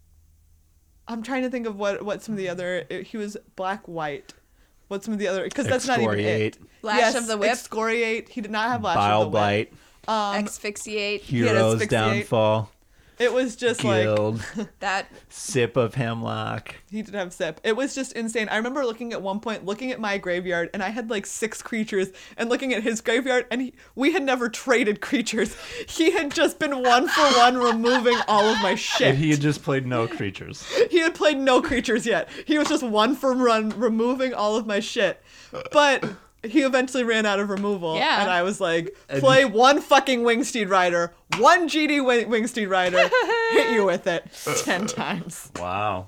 Speaker 3: I'm trying to think of what, what some of the other, he was Black White. What some of the other, because that's not even it.
Speaker 1: Lash
Speaker 3: yes,
Speaker 1: of the Whip.
Speaker 3: Excoriate. He did not have Lash
Speaker 2: Bile
Speaker 3: of the Whip.
Speaker 2: Blight.
Speaker 3: Um,
Speaker 1: Asphyxiate.
Speaker 2: Heroes
Speaker 3: asphyxiate.
Speaker 2: Downfall.
Speaker 3: It was just like
Speaker 2: Guild.
Speaker 1: That
Speaker 2: Sip of Hemlock.
Speaker 3: he did have sip. It was just insane. I remember looking at one point, looking at my graveyard, and I had like six creatures, and looking at his graveyard, and he, we had never traded creatures. He had just been one for one removing all of my shit.
Speaker 2: And he had just played no creatures.
Speaker 3: He had played no creatures yet. He was just one for one removing all of my shit. But he eventually ran out of removal.
Speaker 1: Yeah.
Speaker 3: And I was like, play one fucking Wingsteed Rider, one G D Wing- Wingsteed Rider, hit you with it ten times.
Speaker 2: Wow.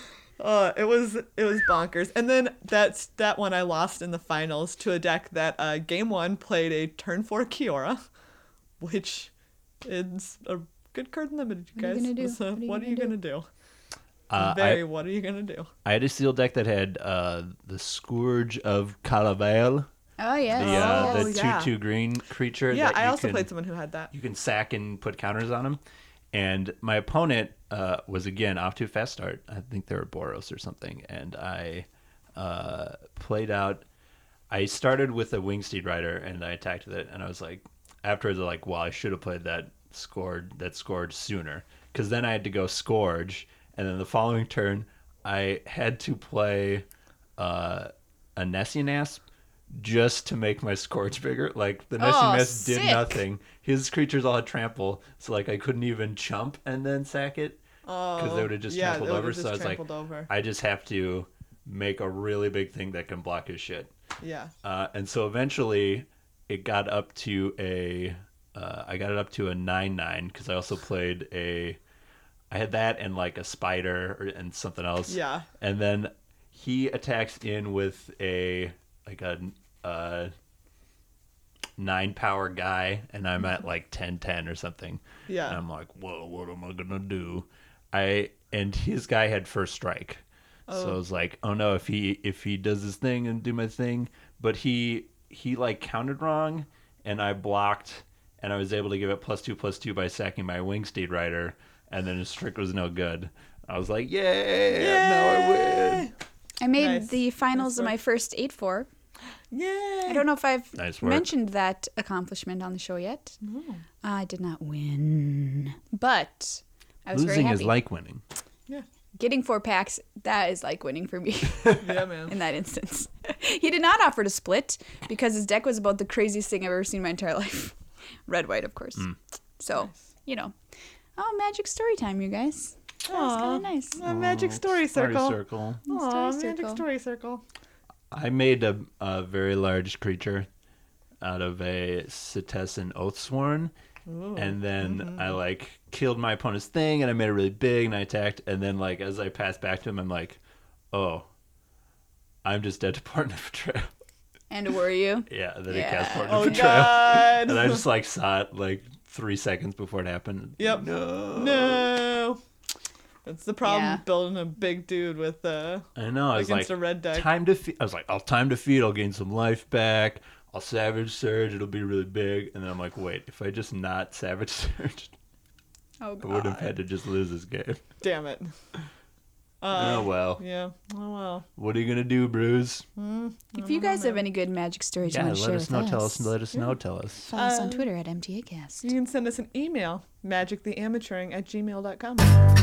Speaker 3: Uh, it was it was bonkers. And then that's that one I lost in the finals to a deck that uh, game one played a turn four Kiora, which is a good card in limited, you
Speaker 1: What are
Speaker 3: guys.
Speaker 1: you gonna do?
Speaker 3: So
Speaker 1: What are you
Speaker 3: what are
Speaker 1: gonna
Speaker 3: you
Speaker 1: do?
Speaker 3: gonna do?
Speaker 2: Uh,
Speaker 3: Very,
Speaker 2: I,
Speaker 3: what are you gonna do?
Speaker 2: I had a sealed deck that had uh, the Scourge of Calavel,
Speaker 1: Oh yes.
Speaker 2: the uh,
Speaker 3: Oh,
Speaker 2: the
Speaker 3: yeah.
Speaker 2: two two green creature.
Speaker 3: Yeah,
Speaker 2: that
Speaker 3: I
Speaker 2: you
Speaker 3: also
Speaker 2: can,
Speaker 3: played someone who had that.
Speaker 2: You can sack and put counters on him. And my opponent uh, was again off to a fast start. I think they were Boros or something. And I uh, played out. I started with a Wingsteed Rider and I attacked with it. And I was like, afterwards, I'm like, well, I should have played that scored that Scourge sooner, because then I had to go Scourge, and then the following turn I had to play uh, a Nessianasp just to make my Scourge bigger. Like the Nessianasp did
Speaker 1: sick.
Speaker 2: nothing. His creatures all had trample, so like I couldn't even chump and then sack it because they would have just
Speaker 3: yeah,
Speaker 2: trampled
Speaker 3: they
Speaker 2: over.
Speaker 3: would've
Speaker 2: So
Speaker 3: just
Speaker 2: I was like,
Speaker 3: trampled over.
Speaker 2: I just have to make a really big thing that can block his shit.
Speaker 3: Yeah.
Speaker 2: Uh, and so eventually it got up to a, uh, I got it up to a nine nine because I also played a, I had that and like a spider or, and something else.
Speaker 3: Yeah.
Speaker 2: And then he attacks in with a, like a, uh, nine power guy and I'm at like ten ten or something.
Speaker 3: Yeah.
Speaker 2: And I'm like, whoa, what am I going to do? I, and his guy had first strike. So I was like, oh no, if he if he does his thing and do my thing, but he he like counted wrong, and I blocked, and I was able to give it plus two plus two by sacking my Wingsteed Rider, and then his trick was no good. I was like, yay! Now I win.
Speaker 1: I made
Speaker 3: Nice.
Speaker 1: the finals
Speaker 3: Nice
Speaker 1: of
Speaker 3: work.
Speaker 1: my first eight four.
Speaker 3: Yay!
Speaker 1: I don't know if I've
Speaker 2: Nice work.
Speaker 1: mentioned that accomplishment on the show yet. I did not win, but I was very
Speaker 2: Losing
Speaker 1: happy.
Speaker 2: is like winning.
Speaker 3: Yeah.
Speaker 1: Getting four packs, that is like winning for me
Speaker 3: Yeah, man.
Speaker 1: in that instance. He did not offer to split because his deck was about the craziest thing I've ever seen in my entire life. Red, white, of course. So, you know. Oh, magic story time, you guys. That was kind of nice.
Speaker 3: A magic story circle.
Speaker 2: Party circle.
Speaker 3: Aw,
Speaker 1: Story
Speaker 3: magic
Speaker 1: circle.
Speaker 3: story circle.
Speaker 2: I made a, a very large creature out of a Cetessan Oathsworn. And then I like killed my opponent's thing and I made it really big and I attacked. And then like as I passed back to him, I'm like, oh, I'm just dead to Partner Betrayal.
Speaker 1: And were you?
Speaker 2: Yeah, and then
Speaker 1: Yeah.
Speaker 2: he cast Partner
Speaker 3: Oh,
Speaker 2: Betrayal.
Speaker 3: God.
Speaker 2: And I just like saw it like three seconds before it happened.
Speaker 3: Yep.
Speaker 2: No.
Speaker 3: No. That's the problem
Speaker 1: Yeah.
Speaker 3: with building a big dude with uh
Speaker 2: I know. I was
Speaker 3: against
Speaker 2: like,
Speaker 3: a red deck.
Speaker 2: time to feed. I was like, I'll time to feed. I'll gain some life back. I'll Savage Surge. It'll be really big. And then I'm like, wait, if I just not Savage Surge,
Speaker 1: Oh,
Speaker 2: I
Speaker 1: God.
Speaker 2: would have had to just lose this game.
Speaker 3: Damn it. Uh,
Speaker 2: Oh well.
Speaker 3: Yeah. Oh well.
Speaker 2: What are you gonna do, Bruce?
Speaker 1: If you guys have any good magic stories you
Speaker 2: Yeah,
Speaker 1: want to
Speaker 2: let
Speaker 1: share
Speaker 2: us
Speaker 1: with
Speaker 2: know.
Speaker 1: us,
Speaker 2: Tell us. Let us know. Tell us.
Speaker 1: follow us on
Speaker 3: Uh,
Speaker 1: Twitter at M T A Cast.
Speaker 3: You can send us an email, magictheamateuring at gmail dot com.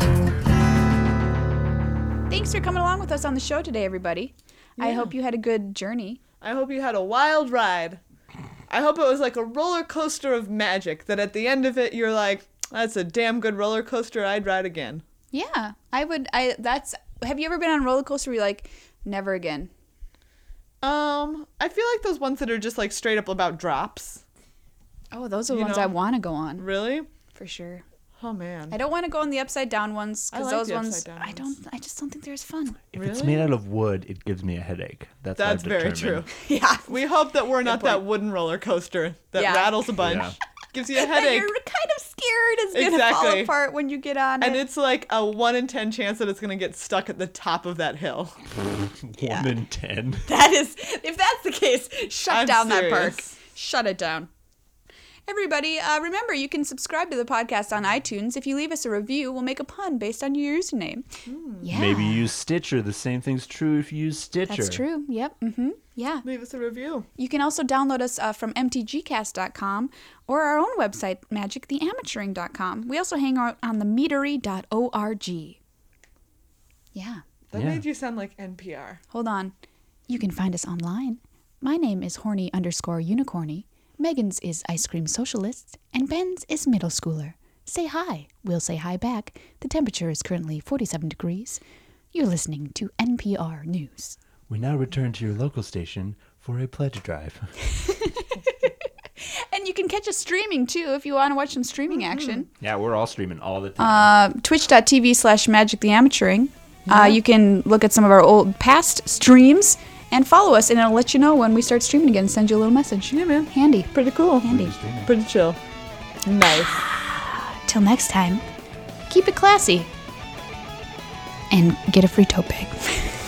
Speaker 1: Thanks for coming along with us on the show today, everybody. I
Speaker 3: Yeah.
Speaker 1: hope you had a good journey.
Speaker 3: I hope you had a wild ride. I hope it was like a roller coaster of magic that at the end of it you're like, that's a damn good roller coaster. I'd ride again.
Speaker 1: Yeah, I would. I that's. Have you ever been on a roller coaster where you're like, never again?
Speaker 3: Um, I feel like those ones that are just like straight up about drops.
Speaker 1: Oh, those are the
Speaker 3: You
Speaker 1: ones
Speaker 3: know?
Speaker 1: I want to go on
Speaker 3: Really?
Speaker 1: for sure.
Speaker 3: Oh man.
Speaker 1: I don't want to go on the upside down ones
Speaker 3: I
Speaker 1: because
Speaker 3: like
Speaker 1: those
Speaker 3: the
Speaker 1: ones
Speaker 3: upside down
Speaker 1: I don't.
Speaker 3: ones.
Speaker 1: I just don't think they're as fun.
Speaker 2: If it's
Speaker 3: Really?
Speaker 2: made out of wood, it gives me a headache. That's, what
Speaker 3: That's
Speaker 2: I've
Speaker 3: very
Speaker 2: determined.
Speaker 3: true.
Speaker 1: Yeah.
Speaker 3: We hope that we're not
Speaker 1: point.
Speaker 3: that wooden roller coaster that
Speaker 1: Yeah.
Speaker 3: rattles a bunch,
Speaker 2: Yeah.
Speaker 3: gives you a
Speaker 1: That
Speaker 3: headache,
Speaker 1: you're kind of scared it's gonna fall
Speaker 3: Exactly.
Speaker 1: apart when you get on
Speaker 3: and
Speaker 1: it.
Speaker 3: it's like a one in ten chance that it's gonna get stuck at the top of that hill.
Speaker 2: One in ten.
Speaker 1: That is, if that's the case, shut
Speaker 3: I'm
Speaker 1: down that park.
Speaker 3: serious.
Speaker 1: Shut it down. Everybody, uh, remember you can subscribe to the podcast on iTunes. If you leave us a review, we'll make a pun based on your username. Yeah,
Speaker 2: Maybe you use Stitcher. The same thing's true if you use Stitcher.
Speaker 1: that's true. Yep. Mm-hmm. Yeah.
Speaker 3: Leave us a review.
Speaker 1: You can also download us uh, from m t g cast dot com or our own website, magic the amateuring dot com. We also hang out on the meadery dot org. Yeah.
Speaker 3: That
Speaker 2: Yeah.
Speaker 3: made you sound like N P R.
Speaker 1: Hold on. You can find us online. My name is horny underscore unicorny. Megan's is ice cream socialist. And Ben's is middle schooler. Say hi. We'll say hi back. The temperature is currently forty-seven degrees. You're listening to N P R News.
Speaker 2: We now return to your local station for a pledge drive.
Speaker 1: And you can catch us streaming too if you want to watch some streaming action.
Speaker 2: Yeah, we're all streaming all the time.
Speaker 1: Uh, Twitch.tv slash magic the amateuring. Uh, you can look at some of our old past streams and follow us, and it'll let you know when we start streaming again. Send you a little message.
Speaker 3: Yeah, man.
Speaker 1: Handy.
Speaker 3: Pretty cool.
Speaker 1: Handy.
Speaker 3: Pretty chill. Nice.
Speaker 1: Till next time, keep it classy. And get a free tote bag.